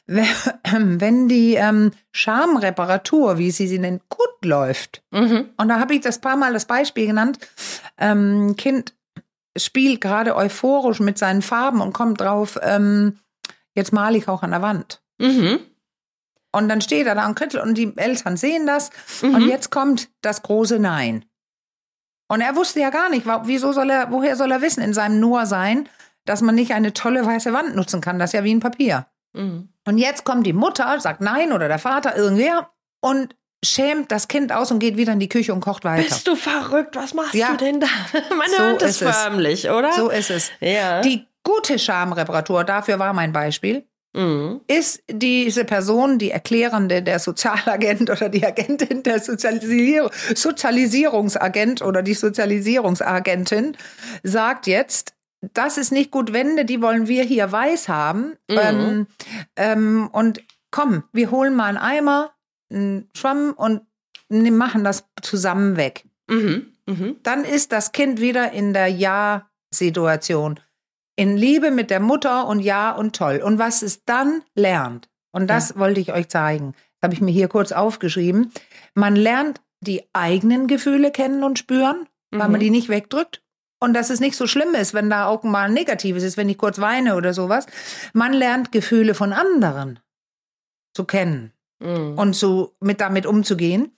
wenn die ähm, Schamreparatur, wie sie sie nennt, gut läuft. Mhm. Und da habe ich das paar Mal das Beispiel genannt, ähm, Kind spielt gerade euphorisch mit seinen Farben und kommt drauf, ähm, jetzt male ich auch an der Wand. Mhm. Und dann steht er da und krittelt und die Eltern sehen das mhm. und jetzt kommt das große Nein. Und er wusste ja gar nicht, wieso soll er, woher soll er wissen in seinem Nur-Sein, dass man nicht eine tolle weiße Wand nutzen kann. Das ist ja wie ein Papier. Mhm. Und jetzt kommt die Mutter, sagt nein oder der Vater, irgendwer und schämt das Kind aus und geht wieder in die Küche und kocht weiter. Bist du verrückt? Was machst ja. du denn da? Man so hört es förmlich, oder? So ist es. Ja. Die gute Schamreparatur, dafür war mein Beispiel, mhm. ist diese Person, die Erklärende, der Sozialagent oder die Agentin, der Sozialisierung, Sozialisierungsagent oder die Sozialisierungsagentin, sagt jetzt, das ist nicht gut, Wände, die wollen wir hier weiß haben. Mhm. Ähm, ähm, und komm, wir holen mal einen Eimer, einen Schwamm und machen das zusammen weg. Mhm. Mhm. Dann ist das Kind wieder in der Ja-Situation. In Liebe mit der Mutter und ja und toll. Und was es dann lernt, und das ja. wollte ich euch zeigen, das habe ich mir hier kurz aufgeschrieben, man lernt die eigenen Gefühle kennen und spüren, weil mhm. man die nicht wegdrückt. Und dass es nicht so schlimm ist, wenn da auch mal ein Negatives ist, wenn ich kurz weine oder sowas. Man lernt Gefühle von anderen zu kennen mhm. und so mit damit umzugehen.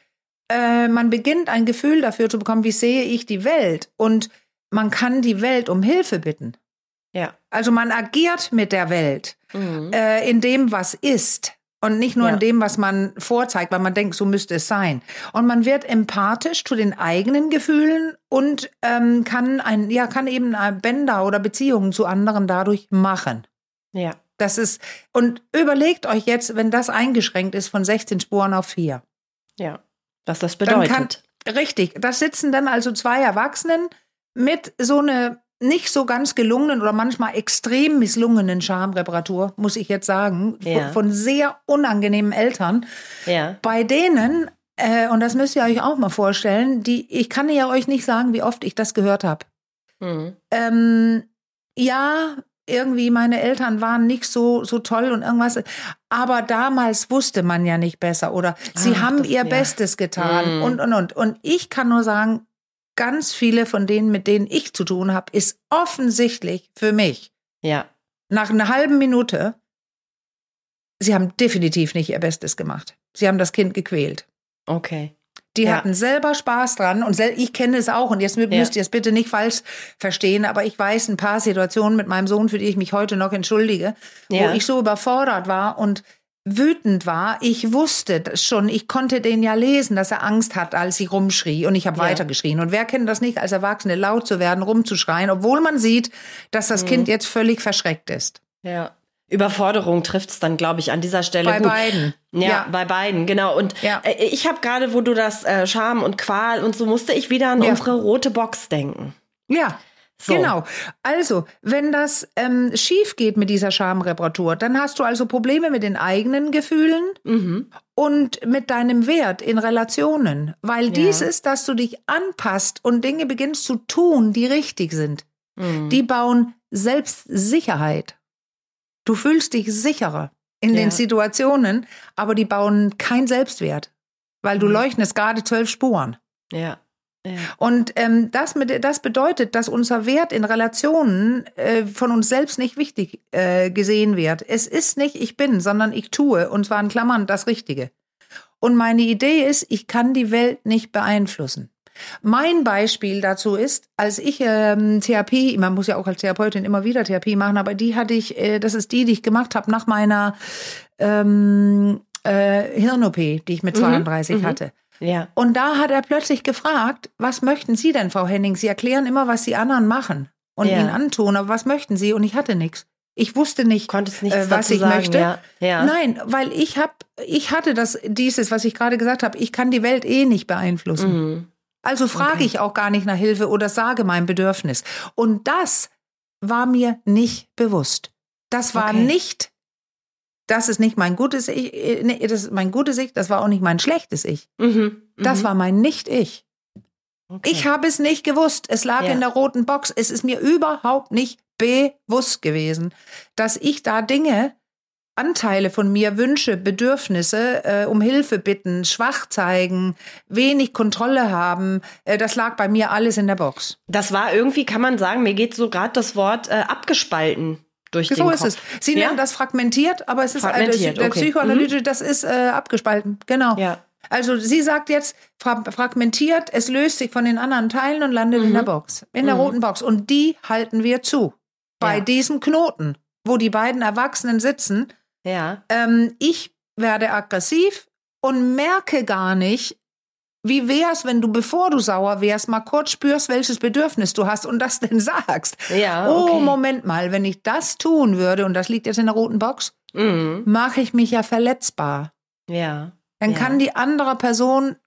Äh, man beginnt ein Gefühl dafür zu bekommen, wie sehe ich die Welt. Und man kann die Welt um Hilfe bitten. Ja. Also man agiert mit der Welt mhm. äh, in dem, was ist und nicht nur ja. in dem, was man vorzeigt, weil man denkt, so müsste es sein. Und man wird empathisch zu den eigenen Gefühlen und ähm, kann ein, ja, kann eben Bänder oder Beziehungen zu anderen dadurch machen. Ja. Das ist, und überlegt euch jetzt, wenn das eingeschränkt ist von sechzehn Spuren auf vier. Ja, was das bedeutet. Dann kann, richtig, da sitzen dann also zwei Erwachsenen mit so eine nicht so ganz gelungenen oder manchmal extrem misslungenen Schamreparatur, muss ich jetzt sagen, ja. von, von sehr unangenehmen Eltern, ja. bei denen, äh, und das müsst ihr euch auch mal vorstellen, die, ich kann ja euch nicht sagen, wie oft ich das gehört habe. Mhm. Ähm, ja, irgendwie meine Eltern waren nicht so, so toll und irgendwas, aber damals wusste man ja nicht besser oder sie Ach, haben ihr ja. Bestes getan mhm. und, und, und. Und ich kann nur sagen, ganz viele von denen, mit denen ich zu tun habe, ist offensichtlich für mich, ja. nach einer halben Minute, sie haben definitiv nicht ihr Bestes gemacht. Sie haben das Kind gequält. Okay. Die ja. hatten selber Spaß dran und sel- ich kenne es auch und jetzt müsst ja. ihr es bitte nicht falsch verstehen, aber ich weiß ein paar Situationen mit meinem Sohn, für die ich mich heute noch entschuldige, ja. wo ich so überfordert war und wütend war. Ich wusste das schon, ich konnte den ja lesen, dass er Angst hat, als ich rumschrie und ich habe ja. weitergeschrien. Und wer kennt das nicht, als Erwachsene laut zu werden, rumzuschreien, obwohl man sieht, dass das mhm. Kind jetzt völlig verschreckt ist. Ja. Überforderung trifft es dann, glaube ich, an dieser Stelle. Bei gut. beiden. Ja, ja, bei beiden, genau. Und ja. äh, ich habe gerade, wo du das äh, Scham und Qual und so, musste ich wieder an ja. unsere rote Box denken. Ja. So. Genau. Also, wenn das ähm, schief geht mit dieser Schamreparatur, dann hast du also Probleme mit den eigenen Gefühlen mhm. und mit deinem Wert in Relationen. Weil ja. dies ist, dass du dich anpasst und Dinge beginnst zu tun, die richtig sind. Mhm. Die bauen Selbstsicherheit. Du fühlst dich sicherer in ja. den Situationen, aber die bauen keinen Selbstwert. Weil du mhm. leuchtest gerade zwölf Spuren. Ja. Ja. Und ähm, das, mit, das bedeutet, dass unser Wert in Relationen äh, von uns selbst nicht wichtig äh, gesehen wird. Es ist nicht ich bin, sondern ich tue, und zwar in Klammern das Richtige. Und meine Idee ist, ich kann die Welt nicht beeinflussen. Mein Beispiel dazu ist, als ich ähm, Therapie, man muss ja auch als Therapeutin immer wieder Therapie machen, aber die hatte ich, äh, das ist die, die ich gemacht habe nach meiner ähm, äh, Hirn-O P, die ich mit zweiunddreißig mhm. hatte. Ja. Und da hat er plötzlich gefragt, was möchten Sie denn, Frau Henning? Sie erklären immer, was die anderen machen und ja. ihnen antun, aber was möchten Sie? Und ich hatte nichts. Ich wusste nicht, Konntest äh, was ich sagen, möchte. Ja. Ja. Nein, weil ich hab, ich hatte das, dieses, was ich gerade gesagt habe, ich kann die Welt eh nicht beeinflussen. Mhm. Also frage okay. ich auch gar nicht nach Hilfe oder sage mein Bedürfnis. Und das war mir nicht bewusst. Das war okay. nicht Das ist nicht mein gutes Ich, nee, das ist mein gutes Ich, das war auch nicht mein schlechtes Ich. Mhm, das war mein Nicht-Ich. Okay. Ich habe es nicht gewusst. Es lag Ja. in der roten Box. Es ist mir überhaupt nicht bewusst gewesen, dass ich da Dinge, Anteile von mir, Wünsche, Bedürfnisse, äh, um Hilfe bitten, schwach zeigen, wenig Kontrolle haben, äh, das lag bei mir alles in der Box. Das war irgendwie, kann man sagen, mir geht so gerade das Wort äh, abgespalten durch den So Kopf. ist es. Sie Ja? nennen das fragmentiert, aber es ist Fragmentiert, äh, der okay. Psychoanalytische, das ist äh, abgespalten. Genau. Ja. Also sie sagt jetzt, fra- fragmentiert, es löst sich von den anderen Teilen und landet Mhm. in der Box, in der Mhm. roten Box. Und die halten wir zu. Bei Ja. diesem Knoten, wo die beiden Erwachsenen sitzen. Ja. Ähm, ich werde aggressiv und merke gar nicht, wie wär's, wenn du, bevor du sauer wärst, mal kurz spürst, welches Bedürfnis du hast und das denn sagst. Ja, Oh, okay. Moment mal, wenn ich das tun würde, und das liegt jetzt in der roten Box, Mhm. mache ich mich ja verletzbar. Ja. Dann Ja. kann die andere Person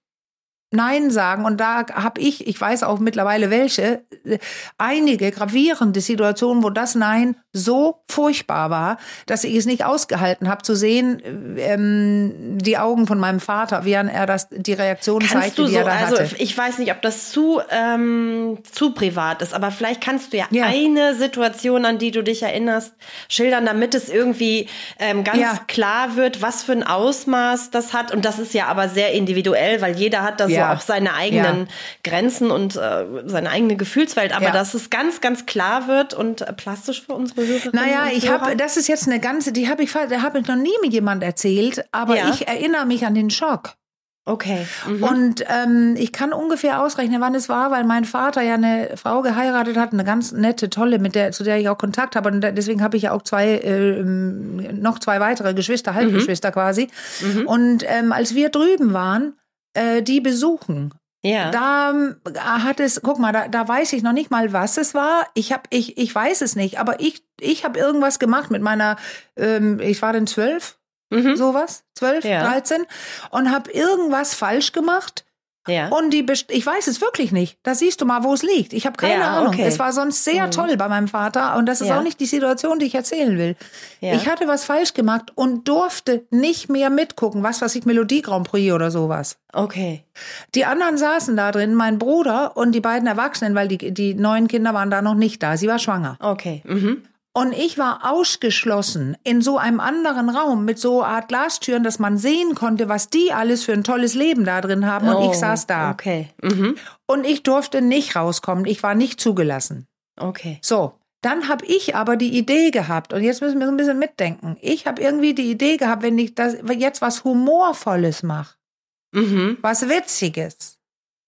Nein sagen. Und da habe ich, ich weiß auch mittlerweile welche, äh, einige gravierende Situationen, wo das Nein so furchtbar war, dass ich es nicht ausgehalten habe, zu sehen, ähm, die Augen von meinem Vater, während er das, die Reaktion Kannst zeigte, du die so, er da also hatte. ich weiß nicht, ob das zu, ähm, zu privat ist, aber vielleicht kannst du ja, Ja. eine Situation, an die du dich erinnerst, schildern, damit es irgendwie ähm, ganz Ja. klar wird, was für ein Ausmaß das hat. Und das ist ja aber sehr individuell, weil jeder hat da Ja. so auch seine eigenen Ja. Grenzen und äh, seine eigene Gefühlswelt. Aber Ja. dass es ganz, ganz klar wird und äh, plastisch für unsere Hörerinnen Naja, und ich Hörer. habe, das ist jetzt eine ganze, die habe ich, da habe ich noch nie mit jemand erzählt, aber Ja. ich erinnere mich an den Schock. Okay. Mhm. Und ähm, ich kann ungefähr ausrechnen, wann es war, weil mein Vater ja eine Frau geheiratet hat, eine ganz nette, tolle, mit der, zu der ich auch Kontakt habe. Und deswegen habe ich ja auch zwei, ähm, noch zwei weitere Geschwister, Halbgeschwister quasi. Mhm. Und ähm, als wir drüben waren, äh, die besuchen. Ja. Da ähm, hat es, guck mal, da, da weiß ich noch nicht mal, was es war. Ich hab, ich, ich weiß es nicht, aber ich, ich habe irgendwas gemacht mit meiner, ähm, ich war dann zwölf. Mhm. Sowas, zwölf, Ja. dreizehn, und habe irgendwas falsch gemacht. Ja. Und die, best- ich weiß es wirklich nicht. Da siehst du mal, wo es liegt. Ich habe keine Ja, Ahnung. okay. Es war sonst sehr Mhm. toll bei meinem Vater und das ist Ja. auch nicht die Situation, die ich erzählen will. Ja. Ich hatte was falsch gemacht und durfte nicht mehr mitgucken, was weiß ich, Melodie Grand Prix oder sowas. Okay. Die anderen saßen da drin, mein Bruder und die beiden Erwachsenen, weil die, die neuen Kinder waren da noch nicht da. Sie war schwanger. Okay. Mhm. Und ich war ausgeschlossen in so einem anderen Raum mit so Art Glastüren, dass man sehen konnte, was die alles für ein tolles Leben da drin haben. Und Oh, ich saß da. Okay. Mhm. Und ich durfte nicht rauskommen. Ich war nicht zugelassen. Okay. So, dann habe ich aber die Idee gehabt, und jetzt müssen wir so ein bisschen mitdenken. Ich habe irgendwie die Idee gehabt, wenn ich das jetzt was Humorvolles mache, Mhm. was Witziges.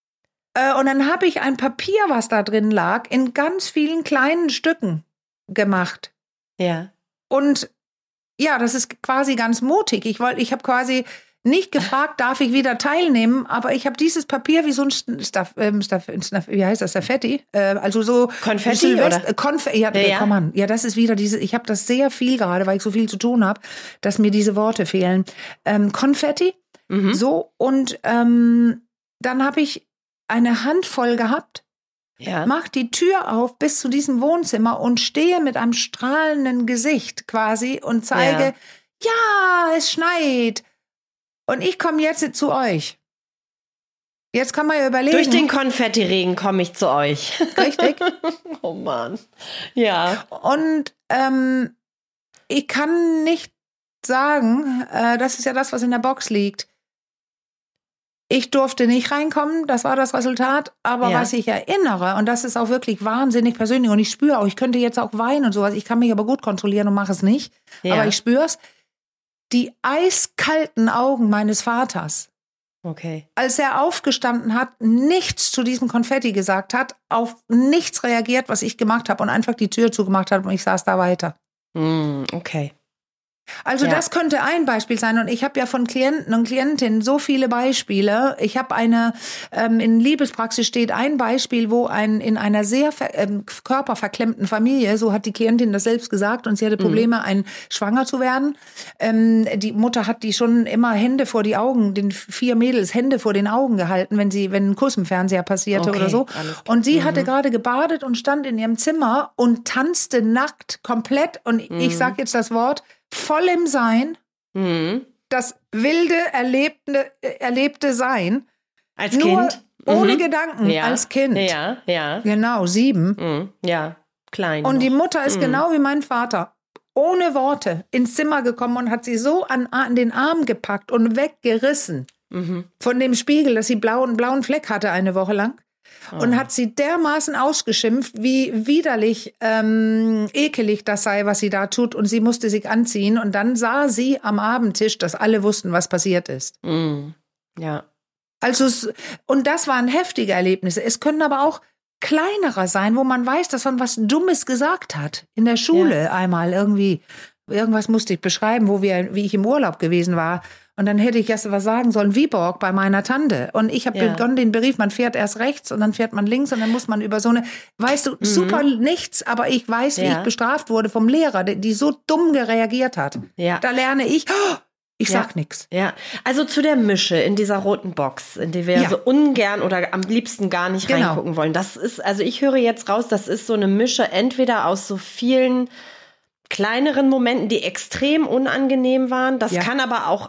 Äh, und dann habe ich ein Papier, was da drin lag, in ganz vielen kleinen Stücken gemacht. Ja. Und ja, das ist quasi ganz mutig. Ich wollte, ich habe quasi nicht gefragt, darf ich wieder teilnehmen, aber ich habe dieses Papier wie so ein Staff, ähm, Staff, Staff, wie heißt das, Staffetti? Äh, also so Konfetti, Silvester- oder? äh, Konf ja, Ja, ja. komm an. Ja, das ist wieder diese, ich habe das sehr viel gerade, weil ich so viel zu tun habe, dass mir diese Worte fehlen. Ähm, Konfetti, Mhm. so, und ähm, dann habe ich eine Handvoll gehabt, Ja. mach die Tür auf bis zu diesem Wohnzimmer und stehe mit einem strahlenden Gesicht quasi und zeige, ja, es schneit. Und ich komme jetzt zu euch. Jetzt kann man ja überlegen. Durch den Konfettiregen komme ich zu euch. Richtig. Oh Mann. Ja. Und ähm, ich kann nicht sagen, äh, das ist ja das, was in der Box liegt. Ich durfte nicht reinkommen, das war das Resultat. Aber Ja. was ich erinnere, und das ist auch wirklich wahnsinnig persönlich, und ich spüre auch, ich könnte jetzt auch weinen und sowas, ich kann mich aber gut kontrollieren und mache es nicht. Ja. Aber ich spüre es, die eiskalten Augen meines Vaters, Okay. als er aufgestanden hat, nichts zu diesem Konfetti gesagt hat, auf nichts reagiert, was ich gemacht habe, und einfach die Tür zugemacht hat und ich saß da weiter. Mm, okay. Also Ja. das könnte ein Beispiel sein, und ich habe ja von Klienten und Klientinnen so viele Beispiele. Ich habe eine, ähm, in Liebespraxis steht ein Beispiel, wo ein in einer sehr ver, ähm, körperverklemmten Familie, so hat die Klientin das selbst gesagt, und sie hatte Probleme, mhm. ein schwanger zu werden. Ähm, die Mutter hat die schon immer Hände vor die Augen, den vier Mädels Hände vor den Augen gehalten, wenn sie, wenn ein Kuss im Fernseher passierte Okay, oder so. alles klar. Und sie Mhm. hatte gerade gebadet und stand in ihrem Zimmer und tanzte nackt komplett, und Mhm. ich sage jetzt das Wort, voll im Sein, Mhm. das wilde, erlebte, erlebte Sein. Als Nur, Kind? Ohne mhm. Gedanken ja. als Kind. Ja, ja. Genau, sieben. Mhm. Ja, klein. Und noch. die Mutter ist mhm. genau wie mein Vater. Ohne Worte ins Zimmer gekommen und hat sie so an, an den Arm gepackt und weggerissen mhm. von dem Spiegel, dass sie blau, einen blauen Fleck hatte eine Woche lang. Oh. Und hat sie dermaßen ausgeschimpft, wie widerlich, ähm, ekelig das sei, was sie da tut. Und sie musste sich anziehen. Und dann sah sie am Abendtisch, dass alle wussten, was passiert ist. Mhm. Ja. Also, und das waren heftige Erlebnisse. Es können aber auch kleinerer sein, wo man weiß, dass man was Dummes gesagt hat. In der Schule ja. einmal irgendwie. Irgendwas musste ich beschreiben, wo wir, wie ich im Urlaub gewesen war. Und dann hätte ich erst was sagen sollen, Viborg bei meiner Tante. Und ich habe ja. begonnen den Brief, man fährt erst rechts und dann fährt man links und dann muss man über so eine, weißt du, mhm. super nichts, aber ich weiß, wie ja. ich bestraft wurde vom Lehrer, die, die so dumm gereagiert hat. Ja. Da lerne ich, oh, ich ja. sag nichts. Ja, also zu der Mische in dieser roten Box, in die wir ja. so ungern oder am liebsten gar nicht genau. reingucken wollen. Das ist, also ich höre jetzt raus, das ist so eine Mische entweder aus so vielen kleineren Momenten, die extrem unangenehm waren. Das ja. kann aber auch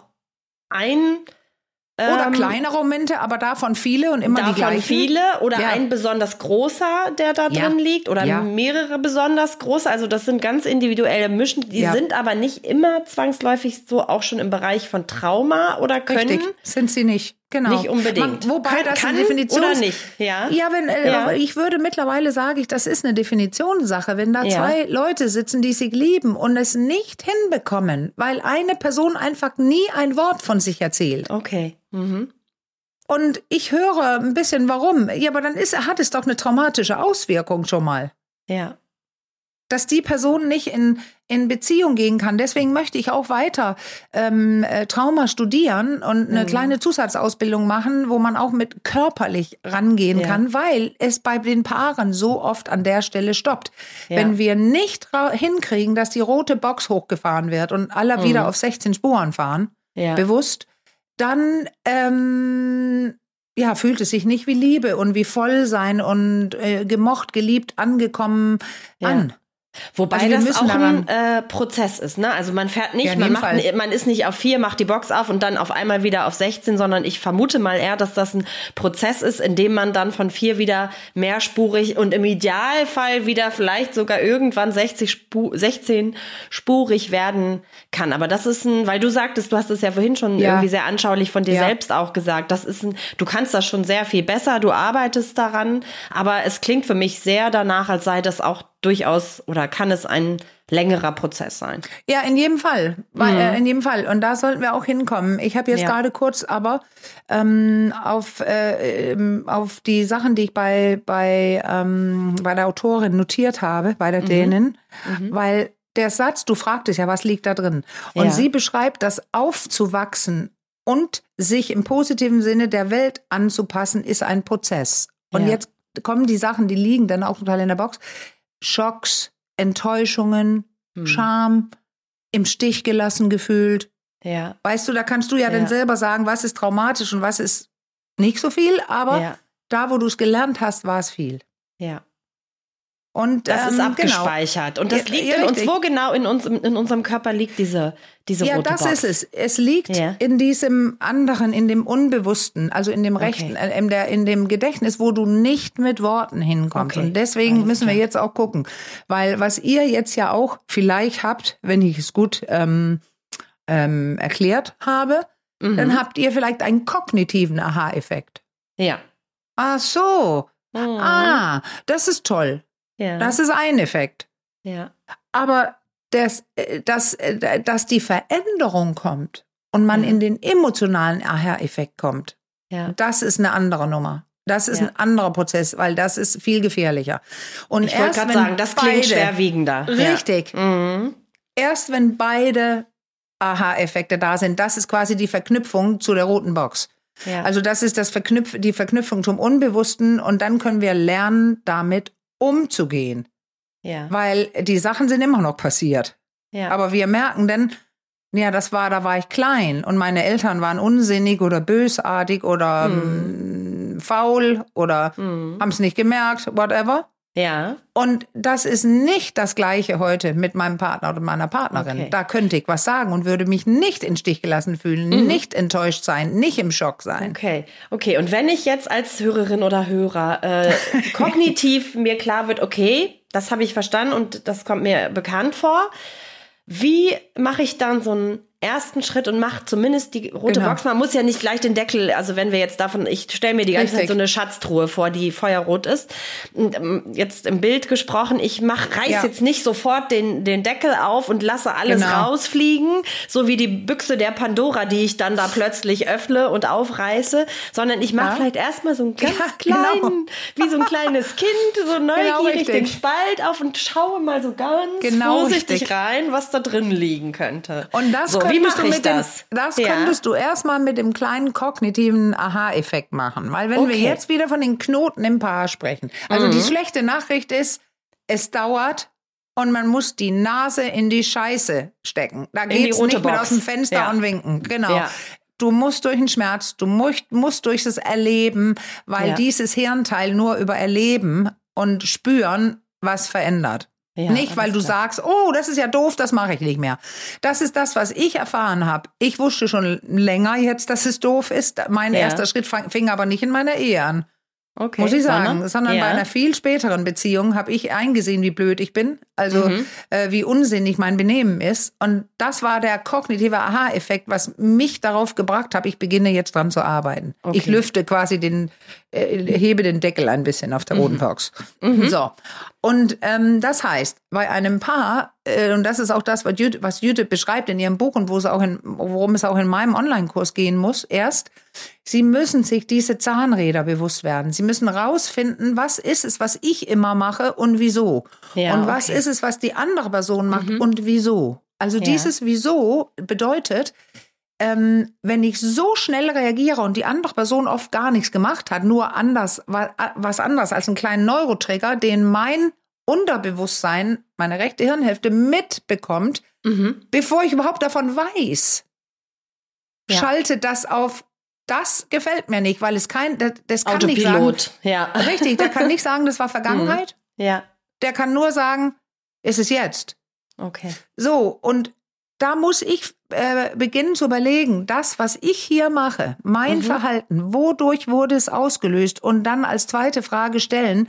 ein Oder ähm, kleinere Momente, aber davon viele und immer die gleichen. Davon viele oder ja. ein besonders großer, der da ja. drin liegt oder ja. mehrere besonders große. Also das sind ganz individuelle Mischen. Die ja. sind aber nicht immer zwangsläufig so auch schon im Bereich von Trauma oder können. Richtig, sind sie nicht. Genau. Nicht unbedingt. Man, wobei kann, das kann eine Definition oder nicht. Ja, ja, wenn äh, ja. ich würde mittlerweile sage ich, das ist eine Definitionssache. Wenn da ja. zwei Leute sitzen, die sich lieben und es nicht hinbekommen, weil eine Person einfach nie ein Wort von sich erzählt. Okay. Mhm. Und ich höre ein bisschen, warum. Ja, aber dann ist, hat es doch eine traumatische Auswirkung schon mal. Ja. Dass die Person nicht in, in Beziehung gehen kann. Deswegen möchte ich auch weiter ähm, äh, Trauma studieren und eine mhm. kleine Zusatzausbildung machen, wo man auch mit körperlich rangehen ja. kann, weil es bei den Paaren so oft an der Stelle stoppt. Ja. Wenn wir nicht ra- hinkriegen, dass die rote Box hochgefahren wird und alle mhm. wieder auf sechzehn Spuren fahren, ja. bewusst, dann ähm, ja, fühlt es sich nicht wie Liebe und wie Vollsein und äh, gemocht, geliebt, angekommen ja. an. Wobei also das auch ein äh, Prozess ist, ne? Also man fährt nicht, ja, man, macht, Fall. man ist nicht auf vier, macht die Box auf und dann auf einmal wieder auf sechzehn, sondern ich vermute mal eher, dass das ein Prozess ist, in dem man dann von vier wieder mehrspurig und im Idealfall wieder vielleicht sogar irgendwann sechzig Spu- sechzehn spurig werden kann. Aber das ist ein, weil du sagtest, du hast es ja vorhin schon ja. irgendwie sehr anschaulich von dir ja. selbst auch gesagt, das ist ein, du kannst das schon sehr viel besser, du arbeitest daran, aber es klingt für mich sehr danach, als sei das auch durchaus oder kann es ein längerer Prozess sein. Ja, in jedem Fall. Mhm. Äh, in jedem Fall. Und da sollten wir auch hinkommen. Ich habe jetzt ja. gerade kurz aber ähm, auf, äh, auf die Sachen, die ich bei, bei, ähm, bei der Autorin notiert habe, bei der mhm. Dänin, mhm. weil der Satz, du fragtest ja, was liegt da drin? Und ja. sie beschreibt, dass aufzuwachsen und sich im positiven Sinne der Welt anzupassen, ist ein Prozess. Und ja. jetzt kommen die Sachen, die liegen dann auch total in der Box. Schocks, Enttäuschungen, hm. Scham, im Stich gelassen gefühlt. Ja. Weißt du, da kannst du ja, ja dann selber sagen, was ist traumatisch und was ist nicht so viel, aber ja. da, wo du es gelernt hast, war es viel. Ja. Und das ähm, ist abgespeichert. Genau. Und das liegt ja, in uns. Wo genau in uns, in unserem Körper liegt diese, diese ja, rote Box? Ja, das ist es. Es liegt ja. in diesem anderen, in dem Unbewussten, also in dem Rechten, okay. in, der, in dem Gedächtnis, wo du nicht mit Worten hinkommst. Okay. Und deswegen Alles müssen klar. wir jetzt auch gucken. Weil was ihr jetzt ja auch vielleicht habt, wenn ich es gut ähm, ähm, erklärt habe, mhm. dann habt ihr vielleicht einen kognitiven Aha-Effekt. Ja. Ach so. Mhm. Ah, das ist toll. Ja. Das ist ein Effekt. Ja. Aber das, das, dass die Veränderung kommt und man ja. in den emotionalen Aha-Effekt kommt, ja. das ist eine andere Nummer. Das ist ja. ein anderer Prozess, weil das ist viel gefährlicher. Und ich wollte gerade sagen, das klingt beide, schwerwiegender. Richtig. Ja. Mhm. Erst wenn beide Aha-Effekte da sind, das ist quasi die Verknüpfung zu der roten Box. Ja. Also das ist das Verknüpf- die Verknüpfung zum Unbewussten und dann können wir lernen, damit umzugehen. Ja. Weil die Sachen sind immer noch passiert. Ja. Aber wir merken dann, ja, das war, da war ich klein und meine Eltern waren unsinnig oder bösartig oder mm. faul oder mm. haben es nicht gemerkt, whatever. Ja. Und das ist nicht das Gleiche heute mit meinem Partner oder meiner Partnerin. Okay. Da könnte ich was sagen und würde mich nicht in Stich gelassen fühlen, Mhm. nicht enttäuscht sein, nicht im Schock sein. Okay, okay. Und wenn ich jetzt als Hörerin oder Hörer äh, kognitiv mir klar wird, okay, das habe ich verstanden und das kommt mir bekannt vor, wie mache ich dann so einen ersten Schritt und mache zumindest die rote Genau. Box? Man muss ja nicht gleich den Deckel, also wenn wir jetzt davon, ich stelle mir die ganze Richtig. Zeit so eine Schatztruhe vor, die feuerrot ist. Und, ähm, jetzt im Bild gesprochen, ich mach, reiß Ja. jetzt nicht sofort den, den Deckel auf und lasse alles Genau. rausfliegen, so wie die Büchse der Pandora, die ich dann da plötzlich öffne und aufreiße, sondern ich mache Ja. vielleicht erstmal so einen ganz Ja, kleinen, genau. wie so ein kleines Kind, so neugierig richtig. den Spalt auf und schaue mal so ganz Genau vorsichtig richtig. rein, was da drin liegen könnte. Und das so, wie könntest mache du ich mit dem, das? das Ja. könntest du erstmal mit dem kleinen kognitiven Aha-Effekt machen. Weil wenn wir Okay. jetzt wieder von den Knoten im Paar sprechen. Also Mhm. die schlechte Nachricht ist, es dauert und man muss die Nase in die Scheiße stecken. Da die geht's rote nicht mit Box. aus dem Fenster Ja. und winken. Genau. Ja. Du musst durch den Schmerz, du musst, musst durch das Erleben, weil Ja. dieses Hirnteil nur über Erleben und Spüren was verändert. Ja, Nicht, weil alles du klar. sagst, oh, das ist ja doof, das mache ich nicht mehr. Das ist das, was ich erfahren habe. Ich wusste schon länger jetzt, dass es doof ist. Mein Ja. erster Schritt fang- fing aber nicht in meiner Ehe an. Okay, Muss ich sagen, sondern, sondern ja. bei einer viel späteren Beziehung habe ich eingesehen, wie blöd ich bin, also Mhm. äh, wie unsinnig mein Benehmen ist. Und das war der kognitive Aha-Effekt, was mich darauf gebracht hat, ich beginne jetzt dran zu arbeiten. Okay. Ich lüfte quasi den, äh, hebe den Deckel ein bisschen auf der roten Box. Mhm. So. Und ähm, das heißt, bei einem Paar, äh, und das ist auch das, was Judith, was Judith beschreibt in ihrem Buch und wo es auch in, worum es auch in meinem Online-Kurs gehen muss, erst, sie müssen sich diese Zahnräder bewusst werden. Sie müssen rausfinden, was ist es, was ich immer mache und wieso. Ja, und was okay. ist es, was die andere Person macht und wieso. Also Ja. dieses Wieso bedeutet, ähm, wenn ich so schnell reagiere und die andere Person oft gar nichts gemacht hat, nur anders, wa- was anders als einen kleinen Neurotrigger, den mein Unterbewusstsein, meine rechte Hirnhälfte mitbekommt, Mhm. bevor ich überhaupt davon weiß, Ja. schalte das auf, das gefällt mir nicht, weil es kein, das, das kann nicht sagen. Autopilot, ja. Richtig, der kann nicht sagen, das war Vergangenheit. Ja, Der kann nur sagen, es ist jetzt. okay. So, und da muss ich äh, beginnen zu überlegen, das, was ich hier mache, mein Mhm. Verhalten, wodurch wurde es ausgelöst? Und dann als zweite Frage stellen,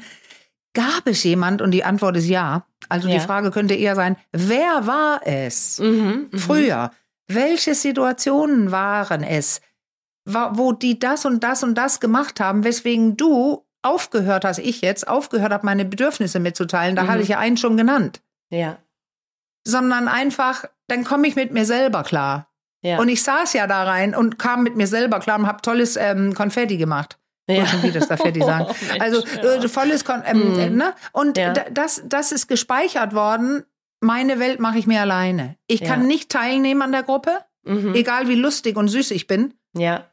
gab es jemand? Und die Antwort ist ja. Also Ja. die Frage könnte eher sein, wer war es Mhm. mhm. früher? Welche Situationen waren es, wa- wo die das und das und das gemacht haben, weswegen du aufgehört hast, ich jetzt aufgehört habe, meine Bedürfnisse mitzuteilen? Da Mhm. hatte ich ja einen schon genannt. Ja, Sondern einfach, dann komme ich mit mir selber klar. ja. Und ich saß ja da rein und kam mit mir selber klar und habe tolles ähm, Konfetti gemacht. Ja. Oder schon wieder das Konfetti sagen. Oh, Mensch, also ja. äh, volles Kon ähm, Mhm. äh, ne? Und Ja. da- das, das ist gespeichert worden. Meine Welt mache ich mir alleine. Ich kann Ja. nicht teilnehmen an der Gruppe, Mhm. egal wie lustig und süß ich bin. Ja,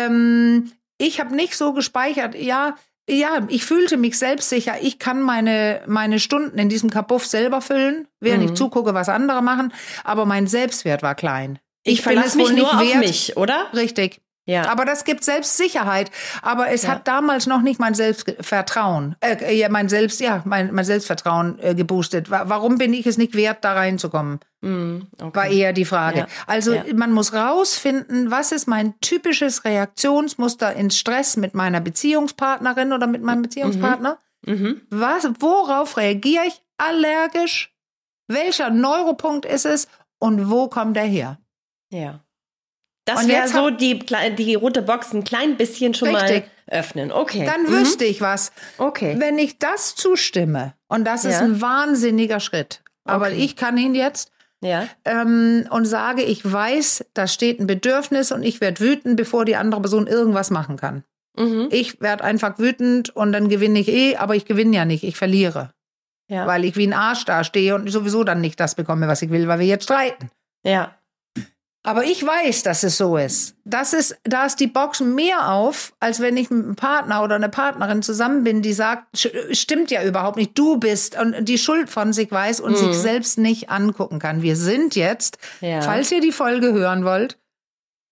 Ähm, ich habe nicht so gespeichert, ja, ja, ich fühlte mich selbstsicher, ich kann meine, meine Stunden in diesem Kabuff selber füllen, während Mhm. ich zugucke, was andere machen, aber mein Selbstwert war klein. ich, verlasse mich nur auf mich, oder? Richtig. Ja. Aber das gibt Selbstsicherheit. Aber es Ja. hat damals noch nicht mein Selbstvertrauen, äh, ja, mein Selbst, ja, mein, mein Selbstvertrauen äh, geboostet. Wa- Warum bin ich es nicht wert, da reinzukommen? Mhm. Okay. War eher die Frage. Ja. Also Ja. man muss rausfinden, was ist mein typisches Reaktionsmuster in Stress mit meiner Beziehungspartnerin oder mit meinem Beziehungspartner? Mhm. Was, worauf reagiere ich allergisch? Welcher Neuropunkt ist es und wo kommt er her? Ja. Das Und wäre jetzt so hab- die, Kle- die rote Box ein klein bisschen schon Richtig. mal öffnen. Okay. Dann Mhm. wüsste ich was. Okay. Wenn ich das zustimme, und das ist Ja. ein wahnsinniger Schritt, aber Okay. ich kann ihn jetzt Ja. ähm, und sage, ich weiß, da steht ein Bedürfnis und ich werde wütend, bevor die andere Person irgendwas machen kann. Mhm. Ich werde einfach wütend und dann gewinne ich eh, aber ich gewinne ja nicht, ich verliere. Ja. Weil ich wie ein Arsch da stehe und sowieso dann nicht das bekomme, was ich will, weil wir jetzt streiten. Ja. Aber ich weiß, dass es so ist. Das ist, da ist die Box mehr auf, als wenn ich mit einem Partner oder einer Partnerin zusammen bin, die sagt, sch- stimmt ja überhaupt nicht, du bist und die Schuld von sich weiß und Mhm. sich selbst nicht angucken kann. Wir sind jetzt, Ja. falls ihr die Folge hören wollt,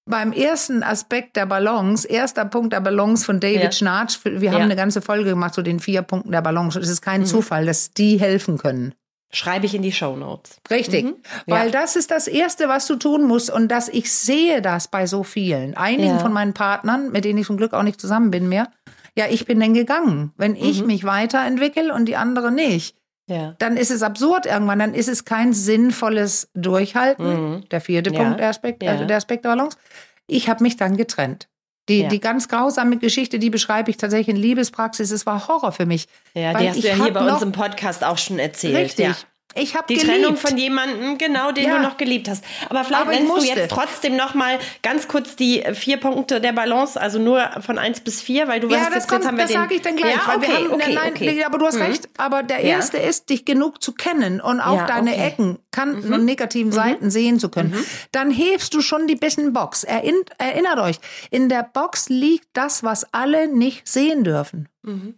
beim ersten Aspekt der Balance, erster Punkt der Balance von David ja. Schnarch, wir haben ja. eine ganze Folge gemacht zu den vier Punkten der Balance. Es ist kein mhm. Zufall, dass die helfen können. Schreibe ich in die Shownotes. Richtig, mhm. weil ja. das ist das Erste, was du tun musst und dass ich sehe das bei so vielen. Einigen ja. von meinen Partnern, mit denen ich zum Glück auch nicht zusammen bin mehr, ja, ich bin denn gegangen. Wenn mhm. ich mich weiterentwickle und die andere nicht, ja. dann ist es absurd irgendwann, dann ist es kein sinnvolles Durchhalten. Mhm. Der vierte ja. Punkt, der Aspekt, ja. also der Aspekt der Balance. Ich habe mich dann getrennt. Die, ja. die ganz grausame Geschichte, die beschreibe ich tatsächlich in Liebespraxis. Es war Horror für mich. Ja, die hast du ja hier bei uns im Podcast auch schon erzählt. Richtig. Ja. Ich habe die geliebt. Trennung von jemandem, genau, den ja. du noch geliebt hast. Aber vielleicht Aber nennst du jetzt trotzdem noch mal ganz kurz die vier Punkte der Balance, also nur von eins bis vier, weil du ja, hast das jetzt, kommt, jetzt haben wir das den... sage ich dann gleich. Ja, weil okay, wir haben, okay, nein, okay. Aber du hast mhm. recht. Aber der ja. erste ist, dich genug zu kennen und auch ja, deine okay. Ecken, Kanten mhm. und negativen mhm. Seiten sehen zu können. Mhm. Dann hebst du schon die bisschen Box. Erinn, erinnert euch, in der Box liegt das, was alle nicht sehen dürfen. Mhm.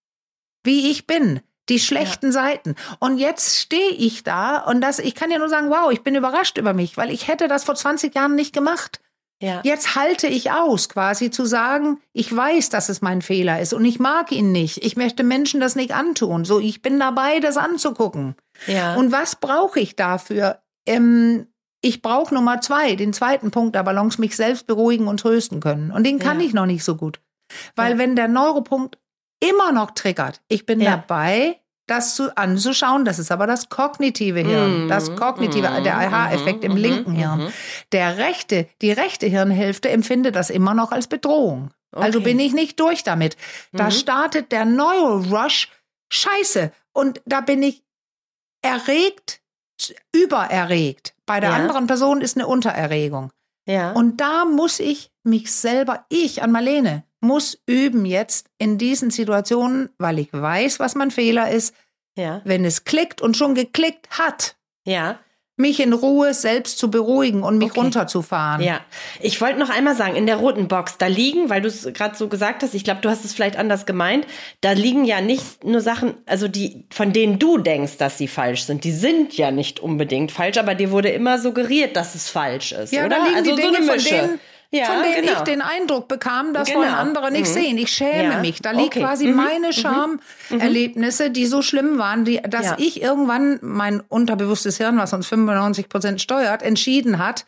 Wie ich bin. Die schlechten ja. Seiten. Und jetzt stehe ich da und das, ich kann ja nur sagen, wow, ich bin überrascht über mich, weil ich hätte das vor zwanzig Jahren nicht gemacht. Ja. Jetzt halte ich aus, quasi zu sagen, ich weiß, dass es mein Fehler ist und ich mag ihn nicht. Ich möchte Menschen das nicht antun. So, ich bin dabei, das anzugucken. Ja. Und was brauche ich dafür? Ähm, ich brauche Nummer zwei, den zweiten Punkt der Balance, mich selbst beruhigen und trösten können. Und den kann ja. ich noch nicht so gut. Weil ja. wenn der Neuropunkt immer noch triggert. Ich bin ja. dabei, das zu, anzuschauen. Das ist aber das kognitive Hirn. Mm, das kognitive, mm, der Aha-Effekt mm, im mm, linken mm, Hirn. Mm. Der rechte, die rechte Hirnhälfte empfindet das immer noch als Bedrohung. Okay. Also bin ich nicht durch damit. Da mm. startet der Neurorush. Scheiße. Und da bin ich erregt, übererregt. Bei der ja. anderen Person ist eine Untererregung. Ja. Und da muss ich mich selber, ich an Marlene, muss üben jetzt in diesen Situationen, weil ich weiß, was mein Fehler ist, ja. wenn es klickt und schon geklickt hat, ja. mich in Ruhe selbst zu beruhigen und mich okay. runterzufahren. Ja, ich wollte noch einmal sagen, in der roten Box, da liegen, weil du es gerade so gesagt hast, ich glaube, du hast es vielleicht anders gemeint, da liegen ja nicht nur Sachen, also die, von denen du denkst, dass sie falsch sind, die sind ja nicht unbedingt falsch, aber dir wurde immer suggeriert, dass es falsch ist, ja, oder? Da liegen also die Dinge, so eine Mische. Von denen Ja, von denen genau. ich den Eindruck bekam, das genau. wollen andere nicht mhm. sehen. Ich schäme ja. mich. Da liegt okay. quasi mhm. meine Schamerlebnisse, die so schlimm waren, die, dass ja. ich irgendwann mein unterbewusstes Hirn, was uns fünfundneunzig Prozent steuert, entschieden hat,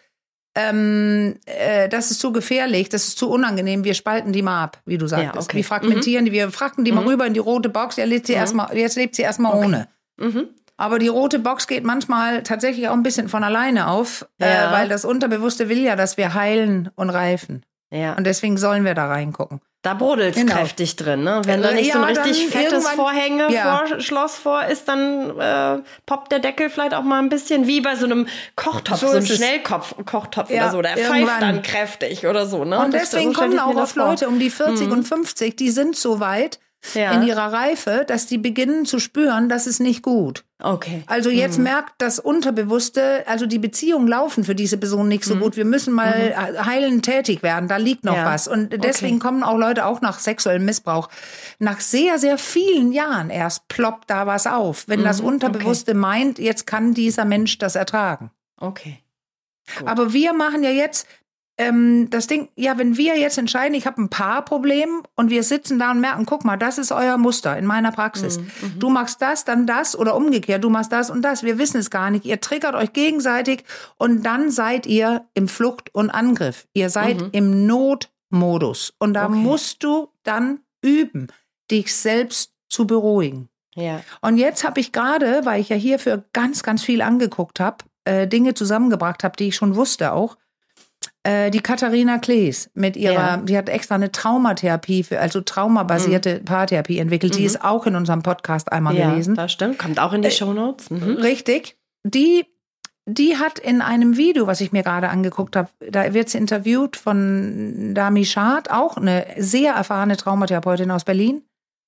ähm, äh, das ist zu gefährlich, das ist zu unangenehm, wir spalten die mal ab, wie du sagtest. Ja, okay. Wir fragmentieren mhm. die, wir fragten die mhm. mal rüber in die rote Box, jetzt lebt sie mhm. erstmal, jetzt lebt sie erstmal okay. ohne. Mhm. Aber die rote Box geht manchmal tatsächlich auch ein bisschen von alleine auf, ja. äh, weil das Unterbewusste will ja, dass wir heilen und reifen. Ja. Und deswegen sollen wir da reingucken. Da brodelt's genau. kräftig drin, ne? Wenn da nicht ja, so ein richtig fettes Vorhänge ja. vor, Schloss vor ist, dann äh, poppt der Deckel vielleicht auch mal ein bisschen wie bei so einem Kochtopf, so, so einem Schnellkopf-Kochtopf ja, oder so. Der irgendwann. pfeift dann kräftig oder so, ne? Und das, deswegen so kommen auch oft Leute um die vierzig mhm. und fünfzig, die sind so weit, ja. in ihrer Reife, dass die beginnen zu spüren, das ist nicht gut. Okay. Also jetzt mhm. merkt das Unterbewusste, also die Beziehungen laufen für diese Person nicht so mhm. gut. Wir müssen mal mhm. heilend tätig werden, da liegt noch ja. was. Und deswegen okay. kommen auch Leute auch nach sexuellem Missbrauch. Nach sehr, sehr vielen Jahren erst ploppt da was auf, wenn mhm. das Unterbewusste okay. meint, jetzt kann dieser Mensch das ertragen. Okay. Gut. Aber wir machen ja jetzt Ähm, das Ding, ja, wenn wir jetzt entscheiden, ich habe ein Paarproblem und wir sitzen da und merken, guck mal, das ist euer Muster in meiner Praxis. Mhm. Du machst das, dann das oder umgekehrt, du machst das und das. Wir wissen es gar nicht. Ihr triggert euch gegenseitig und dann seid ihr im Flucht- und Angriff. Ihr seid mhm. im Notmodus. Und da okay. musst du dann üben, dich selbst zu beruhigen. Ja. Und jetzt habe ich gerade, weil ich ja hierfür ganz, ganz viel angeguckt habe, äh, Dinge zusammengebracht habe, die ich schon wusste auch, die Katharina Klees mit ihrer, ja. die hat extra eine Traumatherapie, für, also traumabasierte mhm. Paartherapie entwickelt. Mhm. Die ist auch in unserem Podcast einmal ja, gewesen. Das stimmt, kommt auch in die äh, Shownotes. Mhm. Richtig. Die, die hat in einem Video, was ich mir gerade angeguckt habe, da wird sie interviewt von Dami Schad, auch eine sehr erfahrene Traumatherapeutin aus Berlin.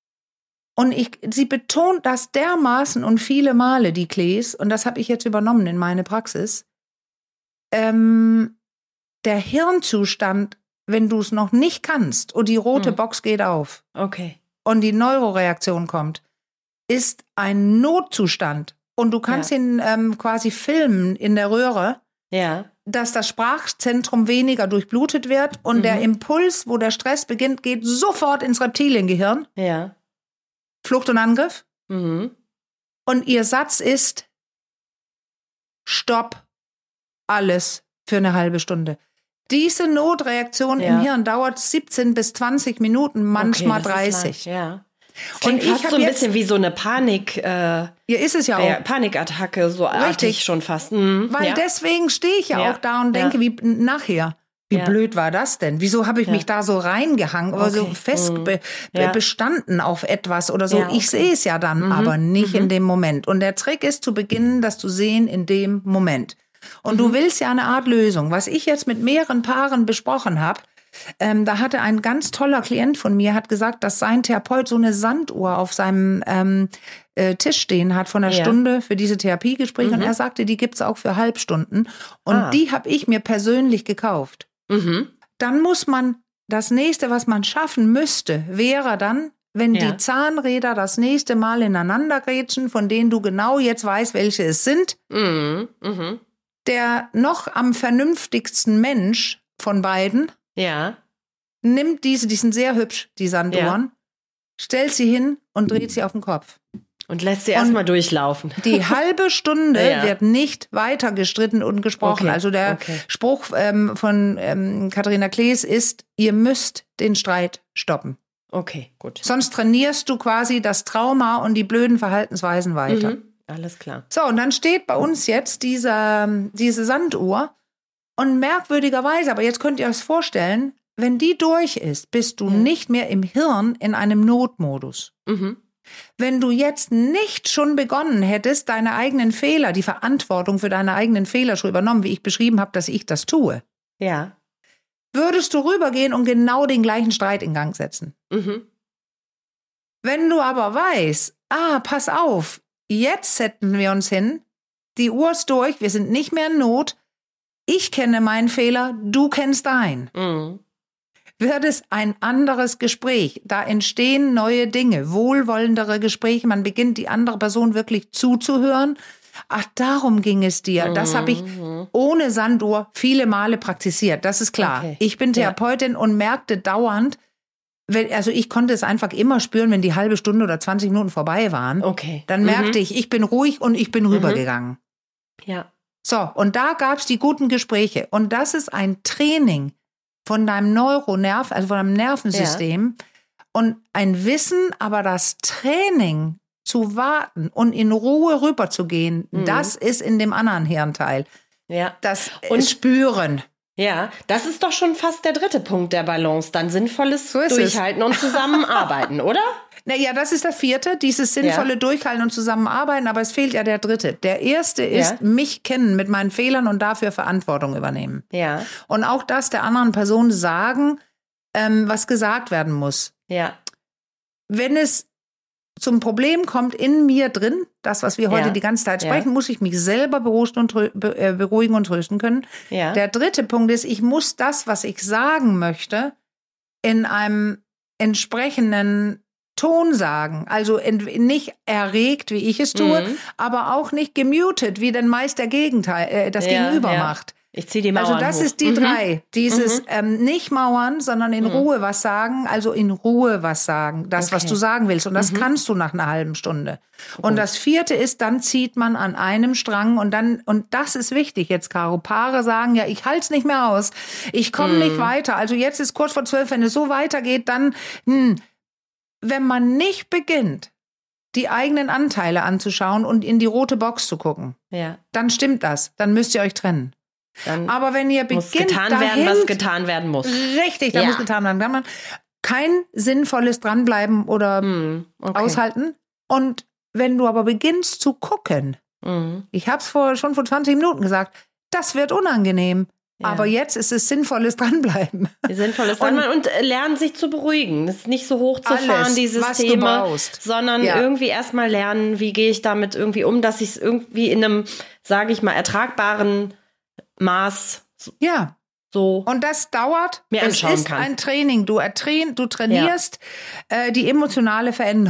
Und ich, sie betont das dermaßen und viele Male, die Klees, und das habe ich jetzt übernommen in meine Praxis, ähm, der Hirnzustand, wenn du es noch nicht kannst und die rote hm. Box geht auf okay. und die Neuroreaktion kommt, ist ein Notzustand. Und du kannst ja. ihn ähm, quasi filmen in der Röhre. Ja. dass das Sprachzentrum weniger durchblutet wird und mhm. der Impuls, wo der Stress beginnt, geht sofort ins Reptiliengehirn. Ja. Flucht und Angriff. Mhm. Und ihr Satz ist, Stopp, alles für eine halbe Stunde. Diese Notreaktion ja. im Hirn dauert siebzehn bis zwanzig Minuten, manchmal okay, dreißig. Ja. Und ich fast so ein bisschen wie so eine Panik. Äh, ja, ist es ja auch. Panikattacke, so artig schon fast. Mhm. Weil ja. deswegen stehe ich ja, ja auch da und denke, ja. wie nachher. Wie ja. blöd war das denn? Wieso habe ich ja. mich da so reingehangen oder okay. so fest mhm. be- ja. bestanden auf etwas oder so? Ja, okay. Ich sehe es ja dann, mhm. aber nicht mhm. in dem Moment. Und der Trick ist zu beginnen, das zu sehen in dem Moment. Und mhm. du willst ja eine Art Lösung. Was ich jetzt mit mehreren Paaren besprochen habe, ähm, da hatte ein ganz toller Klient von mir, hat gesagt, dass sein Therapeut so eine Sanduhr auf seinem ähm, äh, Tisch stehen hat von einer ja. Stunde für diese Therapiegespräche. Mhm. Und er sagte, die gibt's auch für Halbstunden. Und ah. die habe ich mir persönlich gekauft. Mhm. Dann muss man, das nächste, was man schaffen müsste, wäre dann, wenn ja. die Zahnräder das nächste Mal ineinander grätschen, von denen du genau jetzt weißt, welche es sind. Mhm. Mhm. Der noch am vernünftigsten Mensch von beiden ja. nimmt diese, die sind sehr hübsch, die Sanduhren, ja. stellt sie hin und dreht sie auf den Kopf. Und lässt sie erstmal durchlaufen. Die halbe Stunde ja. wird nicht weiter gestritten und gesprochen. Okay. Also der okay. Spruch ähm, von ähm, Katharina Klees ist, ihr müsst den Streit stoppen. Okay, gut. Sonst trainierst du quasi das Trauma und die blöden Verhaltensweisen weiter. Mhm. Alles klar. So, und dann steht bei uns jetzt diese, diese Sanduhr und merkwürdigerweise, aber jetzt könnt ihr euch vorstellen, wenn die durch ist, bist du mhm. nicht mehr im Hirn in einem Notmodus. Mhm. Wenn du jetzt nicht schon begonnen hättest, deine eigenen Fehler, die Verantwortung für deine eigenen Fehler schon übernommen, wie ich beschrieben habe, dass ich das tue, ja. würdest du rübergehen und genau den gleichen Streit in Gang setzen. Mhm. Wenn du aber weißt, ah, pass auf, jetzt setzen wir uns hin, die Uhr ist durch, wir sind nicht mehr in Not, ich kenne meinen Fehler, du kennst deinen. Mhm. Wird es ein anderes Gespräch. Da entstehen neue Dinge, wohlwollendere Gespräche. Man beginnt, die andere Person wirklich zuzuhören. Ach, darum ging es dir. Das habe ich ohne Sanduhr viele Male praktiziert. Das ist klar. Okay. Ich bin Therapeutin ja. und merkte dauernd, wenn, also ich konnte es einfach immer spüren, wenn die halbe Stunde oder zwanzig Minuten vorbei waren. Okay. Dann merkte mhm. ich, ich bin ruhig und ich bin mhm. rübergegangen. Ja. So, und da gab es die guten Gespräche. Und das ist ein Training von deinem Neuronerv, also von deinem Nervensystem ja. und ein Wissen, aber das Training zu warten und in Ruhe rüberzugehen, mhm. das ist in dem anderen Hirnteil. Ja. Das und Spüren. Ja, das ist doch schon fast der dritte Punkt der Balance. Dann sinnvolles so Durchhalten und Zusammenarbeiten, oder? Naja, das ist der vierte, dieses sinnvolle ja. Durchhalten und Zusammenarbeiten, aber es fehlt ja der dritte. Der erste ist, ja. mich kennen mit meinen Fehlern und dafür Verantwortung übernehmen. Ja. Und auch das der anderen Person sagen, ähm, was gesagt werden muss. Ja. Wenn es zum Problem kommt in mir drin, das, was wir heute ja. die ganze Zeit sprechen, ja. muss ich mich selber beruhigen und, trö- be- beruhigen und trösten können. Ja. Der dritte Punkt ist, ich muss das, was ich sagen möchte, in einem entsprechenden Ton sagen. Also ent- nicht erregt, wie ich es tue, mhm. aber auch nicht gemutet, wie denn meist der Gegenteil, äh, das ja, Gegenüber ja. macht. Ich ziehe die Mauern Also das hoch. ist die mhm. drei. Dieses mhm. ähm, nicht mauern, sondern in mhm. Ruhe was sagen. Also in Ruhe was sagen. Das, okay. was du sagen willst. Und das mhm. kannst du nach einer halben Stunde. Gut. Und das vierte ist, dann zieht man an einem Strang. Und dann, und das ist wichtig jetzt, Caro. Paare sagen, ja, ich halte es nicht mehr aus. Ich komme mhm. nicht weiter. Also jetzt ist kurz vor zwölf. Wenn es so weitergeht, dann, hm, wenn man nicht beginnt, die eigenen Anteile anzuschauen und in die rote Box zu gucken, ja. dann stimmt das. Dann müsst ihr euch trennen. Dann aber wenn ihr beginnt, muss getan dahin, werden, was getan werden muss. Richtig, da ja. muss getan werden. Kann man kein sinnvolles Dranbleiben oder mm, okay. aushalten. Und wenn du aber beginnst zu gucken, mm. ich habe es vor, schon vor zwanzig Minuten gesagt, das wird unangenehm. Ja. Aber jetzt ist es sinnvolles Dranbleiben. Sinnvolles Dranbleiben und, und lernen, sich zu beruhigen. Das ist nicht so hochzufahren, alles, dieses was Thema, du brauchst. sondern ja. irgendwie erstmal lernen, wie gehe ich damit irgendwie um, dass ich es irgendwie in einem, sage ich mal, ertragbaren Maß ja. so und das dauert. mir es anschauen ist kann. ein Training. Du, ertrain, du trainierst ja. äh, die emotionale Veränderung.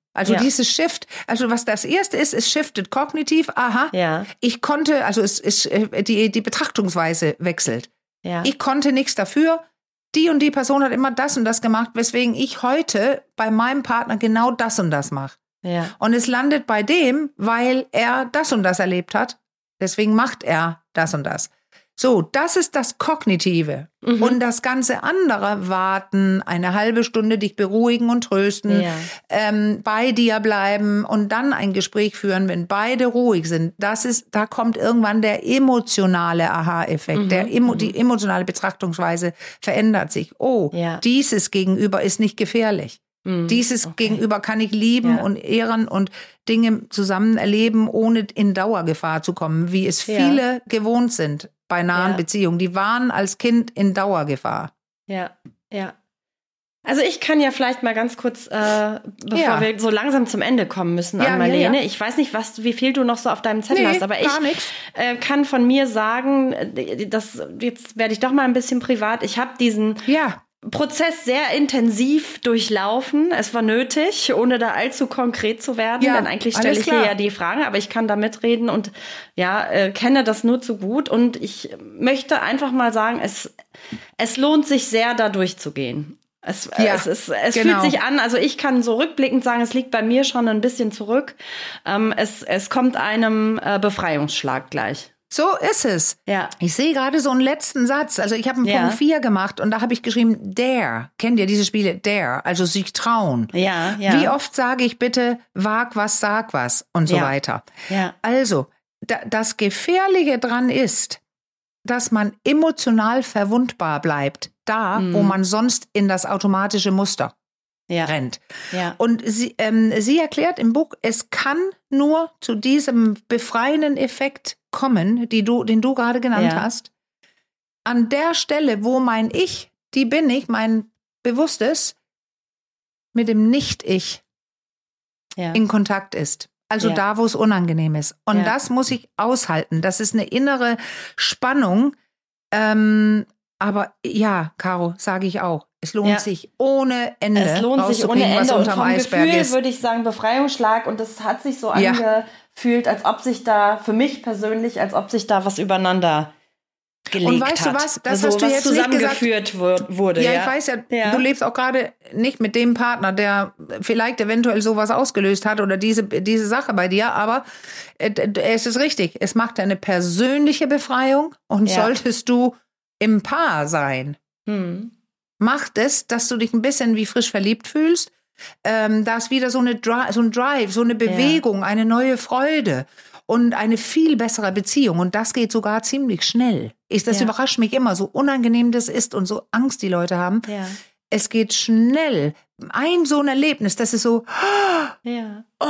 Also Ja. dieses Shift, also was das erste ist, es shiftet kognitiv, aha, Ja. ich konnte, also es ist, die, die Betrachtungsweise wechselt. Ja. Ich konnte nichts dafür, die und die Person hat immer das und das gemacht, weswegen ich heute bei meinem Partner genau das und das mache. Ja. Und es landet bei dem, weil er das und das erlebt hat, deswegen macht er das und das. So, das ist das Kognitive. Mhm. Und das ganze andere, warten, eine halbe Stunde dich beruhigen und trösten, Ja. ähm, bei dir bleiben und dann ein Gespräch führen, wenn beide ruhig sind. Das ist, da kommt irgendwann der emotionale Aha-Effekt. Mhm. Der emo, Mhm. Die emotionale Betrachtungsweise verändert sich. Oh, Ja. dieses Gegenüber ist nicht gefährlich. Mhm. Dieses Okay. Gegenüber kann ich lieben Ja. und ehren und Dinge zusammen erleben, ohne in Dauergefahr zu kommen, wie es Ja. viele gewohnt sind bei nahen Ja. Beziehungen. Die waren als Kind in Dauergefahr. Ja, ja. Also ich kann ja vielleicht mal ganz kurz, äh, bevor Ja. wir so langsam zum Ende kommen müssen, Ja, an Marlene. ja, ja. Ich weiß nicht, was, wie viel du noch so auf deinem Zettel Nee, hast, aber ich gar nix. äh, kann von mir sagen, äh, das, jetzt werde ich doch mal ein bisschen privat. Ich habe diesen Ja, Prozess sehr intensiv durchlaufen. Es war nötig, ohne da allzu konkret zu werden, Ja, denn eigentlich alles stelle ich hier klar. ja die Fragen, aber ich kann da mitreden und ja, äh, kenne das nur zu gut und ich möchte einfach mal sagen, es, es lohnt sich sehr, da durchzugehen. Es, äh, Ja, es, ist, es genau. fühlt sich an, also ich kann so rückblickend sagen, es liegt bei mir schon ein bisschen zurück. Ähm, es, es kommt einem äh, Befreiungsschlag gleich. so ist es. Ja. Ich sehe gerade so einen letzten Satz. Also ich habe einen Ja. Punkt vier gemacht und da habe ich geschrieben, dare. Kennt ihr diese Spiele? Dare, also sich trauen. Ja, ja. Wie oft sage ich bitte, wag was, sag was und so Ja. weiter. Ja. Also, da, das Gefährliche dran ist, dass man emotional verwundbar bleibt, da, Mhm. wo man sonst in das automatische Muster Ja. rennt. Ja. Und sie, ähm, sie erklärt im Buch, es kann nur zu diesem befreienden Effekt kommen, die du, den du gerade genannt Ja. hast, an der Stelle, wo mein Ich, die bin ich, mein Bewusstes, mit dem Nicht-Ich Ja. in Kontakt ist. Also Ja. da, wo es unangenehm ist. Und Ja. das muss ich aushalten. Das ist eine innere Spannung. Ähm, aber ja, Caro, sage ich auch. Es lohnt Ja. sich ohne Ende Es lohnt sich ohne rauszukriegen, was Ende und unterm vom Eisberg Gefühl ist. würde ich sagen Befreiungsschlag und das hat sich so Ja. angefühlt, als ob sich da, für mich persönlich, als ob sich da was übereinander gelegt Und weißt du hat. was? Das also, hast du was jetzt nicht zusammengeführt wur- wurde. Ja, Ja, ich weiß ja, Ja. du lebst auch gerade nicht mit dem Partner, der vielleicht eventuell sowas ausgelöst hat oder diese, diese Sache bei dir, aber äh, d- es ist richtig. Es macht eine persönliche Befreiung und Ja. solltest du im Paar sein, Hm. macht es, dass du dich ein bisschen wie frisch verliebt fühlst. Ähm, da ist wieder so, eine Dri- so ein Drive, so eine Bewegung, eine neue Freude und eine viel bessere Beziehung. Und das geht sogar ziemlich schnell. Ich, das Ja. überrascht mich immer, so unangenehm das ist und so Angst die Leute haben. Ja. Es geht schnell. Ein so ein Erlebnis, das ist so, Ja. oh,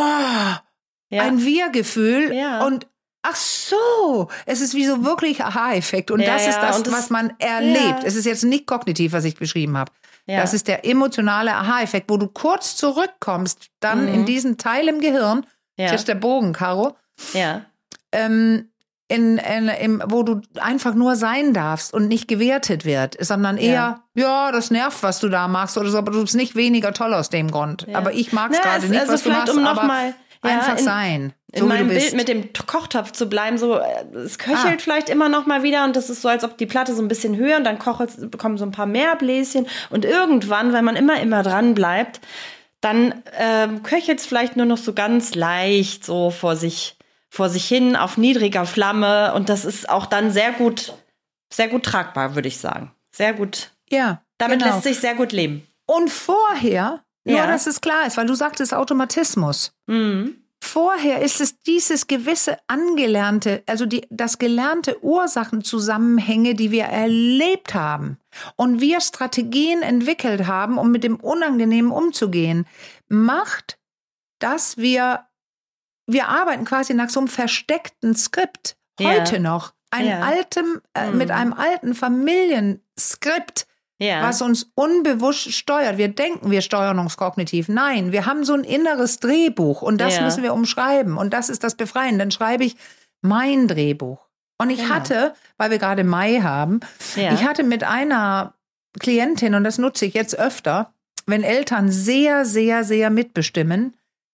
Ja. ein Wir-Gefühl Ja. und ach so, es ist wie so wirklich Aha-Effekt und Ja, das ist ja, das, und das- was man erlebt. Ja. Es ist jetzt nicht kognitiv, was ich beschrieben habe. Ja. Das ist der emotionale Aha-Effekt, wo du kurz zurückkommst, dann Mhm. in diesen Teil im Gehirn, Ja. das ist der Bogen, Caro, Ja. ähm, in, in, im, wo du einfach nur sein darfst und nicht gewertet wird, sondern eher, ja, Ja. das nervt, was du da machst oder so, aber du bist nicht weniger toll aus dem Grund. Ja. Aber ich mag es Na, gerade es- nicht, also was du vielleicht, machst, um noch aber mal, ja, einfach in- sein, In so wie du meinem bist. Bild mit dem T- Kochtopf zu bleiben, so äh, es köchelt Ah. vielleicht immer noch mal wieder und das ist so, als ob die Platte so ein bisschen höher und dann kochelt, bekommen so ein paar mehr Bläschen und irgendwann, wenn man immer immer dran bleibt, dann ähm, köchelt es vielleicht nur noch so ganz leicht so vor sich vor sich hin auf niedriger Flamme und das ist auch dann sehr gut sehr gut tragbar, würde ich sagen. Sehr gut. Ja, Damit genau. lässt sich sehr gut leben. Und vorher, nur Ja. dass es klar ist, weil du sagtest Automatismus. Mhm. Vorher ist es dieses gewisse angelernte, also die, das gelernte Ursachenzusammenhänge, die wir erlebt haben und wir Strategien entwickelt haben, um mit dem Unangenehmen umzugehen, macht, dass wir, wir arbeiten quasi nach so einem versteckten Skript. Heute Ja. noch. Ein Ja. altem, äh, Mhm. mit einem alten Familienskript, Ja. was uns unbewusst steuert. Wir denken, wir steuern uns kognitiv. Nein, wir haben so ein inneres Drehbuch und das Ja. müssen wir umschreiben. Und das ist das Befreien. Dann schreibe ich mein Drehbuch. Und ich Genau. hatte, weil wir gerade Mai haben, Ja. ich hatte mit einer Klientin, und das nutze ich jetzt öfter, wenn Eltern sehr, sehr, sehr mitbestimmen,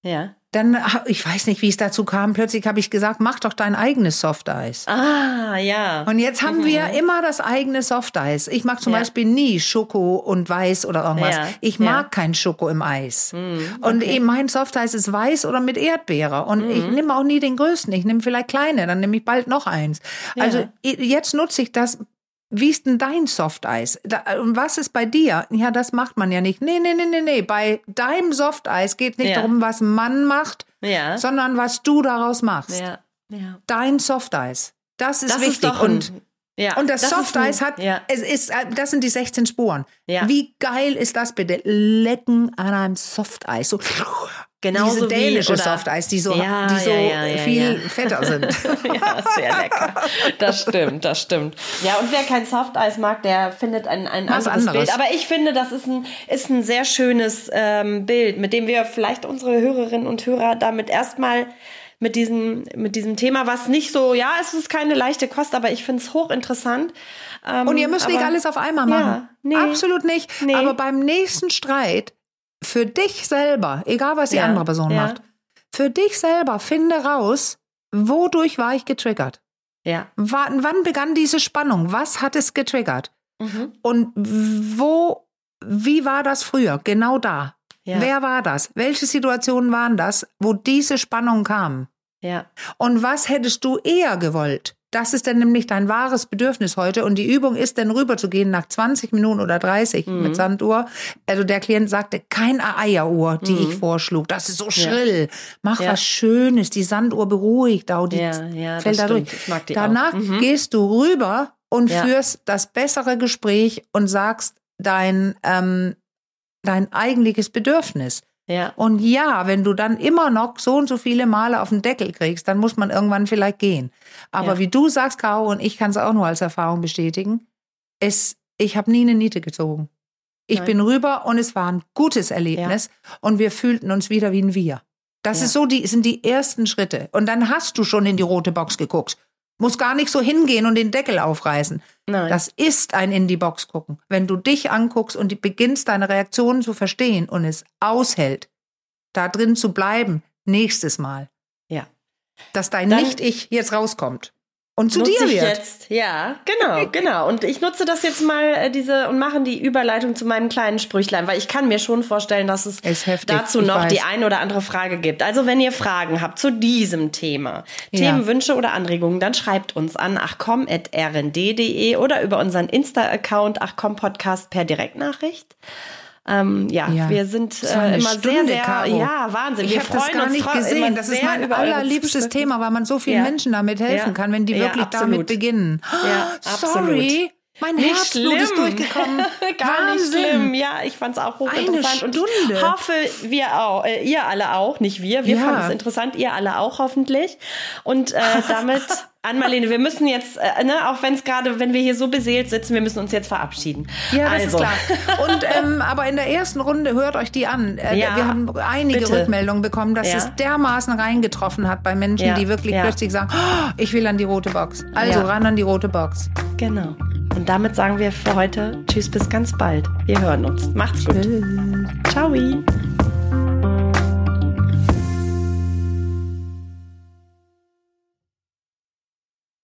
Ja. Dann, ich weiß nicht, wie es dazu kam, plötzlich habe ich gesagt, mach doch dein eigenes Softeis. Ah, ja. Und jetzt haben mhm. wir immer das eigene Softeis. Ich mag zum ja. Beispiel nie Schoko und Weiß oder irgendwas. Ja. Ich mag ja. kein Schoko im Eis. Mhm. Und okay. eben mein Softeis ist weiß oder mit Erdbeere. Und mhm. ich nehme auch nie den größten. Ich nehme vielleicht kleine, dann nehme ich bald noch eins. Ja. Also jetzt nutze ich das. Wie ist denn dein Softeis? Und was ist bei dir? Ja, das macht man ja nicht. Nee, nee, nee, nee, nee. Bei deinem Softeis geht nicht ja. darum, was man macht, ja. sondern was du daraus machst. Ja. Ja. Dein Softeis. Das ist das wichtig. Ist doch ein, und ja, und das, das Softeis ein, hat, ja. es ist, das sind die sechzehn Spuren. Ja. Wie geil ist das bitte? Lecken an einem Softeis. So, Genauso diese dänische wie, oder, Softeis, die so, ja, die so ja, ja, ja, viel ja. fetter sind. Ja, sehr lecker. Das stimmt, das stimmt. Ja, und wer kein Softeis mag, der findet ein, ein anderes, anderes Bild. Aber ich finde, das ist ein, ist ein sehr schönes ähm, Bild, mit dem wir vielleicht unsere Hörerinnen und Hörer damit erstmal mit diesem, mit diesem Thema, was nicht so, ja, es ist keine leichte Kost, aber ich finde es hochinteressant. Ähm, Und ihr müsst aber, nicht alles auf einmal machen. Ja, nee, Absolut nicht. Nee. Aber beim nächsten Streit, für dich selber, egal was die ja, andere Person ja. macht, für dich selber finde raus, wodurch war ich getriggert? Ja. Wann, wann begann diese Spannung? Was hat es getriggert? Mhm. Und wo, wie war das früher? Genau da. Ja. Wer war das? Welche Situationen waren das, wo diese Spannung kam? Ja. Und was hättest du eher gewollt? Das ist dann nämlich dein wahres Bedürfnis heute. Und die Übung ist dann rüberzugehen nach zwanzig Minuten oder dreißig mhm. mit Sanduhr. Also der Klient sagte, keine Eieruhr, die mhm. ich vorschlug. Das ist so schrill. Ja. Mach ja. was Schönes. Die Sanduhr beruhigt auch. Die ja, ja, fällt da durch. Ich mag die Danach auch. Mhm. gehst du rüber und ja. führst das bessere Gespräch und sagst dein, ähm, dein eigentliches Bedürfnis. Ja. Und ja, wenn du dann immer noch so und so viele Male auf den Deckel kriegst, dann muss man irgendwann vielleicht gehen. Aber ja. wie du sagst, Caro, und ich kann es auch nur als Erfahrung bestätigen, es, ich habe nie eine Niete gezogen. Ich Nein. bin rüber und es war ein gutes Erlebnis ja. und wir fühlten uns wieder wie ein Wir. Das ja. ist so, die sind die ersten Schritte. Und dann hast du schon in die rote Box geguckt. Muss gar nicht so hingehen und den Deckel aufreißen. Nein. Das ist ein in die Box gucken. Wenn du dich anguckst und beginnst, deine Reaktionen zu verstehen und es aushält, da drin zu bleiben, nächstes Mal. Ja. Dass dein Dann Nicht-Ich jetzt rauskommt. Und zu nutze dir ich wird. Jetzt, ja, genau, genau. Und ich nutze das jetzt mal äh, diese und machen die Überleitung zu meinem kleinen Sprüchlein, weil ich kann mir schon vorstellen, dass es dazu noch weiß. die ein oder andere Frage gibt. Also wenn ihr Fragen habt zu diesem Thema, ja. Themen, Wünsche oder Anregungen, dann schreibt uns an achcom at r n d punkt d e oder über unseren Insta-Account achcompodcast per Direktnachricht. Ähm, ja, ja, wir sind äh, immer Stunde, sehr, sehr, Caro. ja, Wahnsinn. Ich wir habe das gar nicht gesehen. Das ist mein allerliebstes Thema, weil man so vielen ja. Menschen damit helfen ja. kann, wenn die ja, wirklich absolut. damit beginnen. Ja, sorry, mein nicht Herzblut schlimm. ist durchgekommen. Gar Wahnsinn. nicht schlimm. Ja, ich fand's auch hochinteressant. Eine Stunde. Und hoffe, wir auch, äh, ihr alle auch, nicht wir. Wir ja. fanden es interessant, ihr alle auch hoffentlich. Und äh, damit, Ann-Marlene, wir müssen jetzt, äh, ne, auch wenn es gerade, wenn wir hier so beseelt sitzen, wir müssen uns jetzt verabschieden. Ja, das also. ist klar. Und ähm, aber in der ersten Runde, hört euch die an. Äh, ja, wir haben einige bitte. Rückmeldungen bekommen, dass ja. es dermaßen reingetroffen hat bei Menschen, ja. die wirklich ja. plötzlich sagen, oh, ich will an die rote Box. Also ja. ran an die rote Box. Genau. Und damit sagen wir für heute Tschüss, bis ganz bald. Wir hören uns. Macht's gut. Tschüss. Ciao.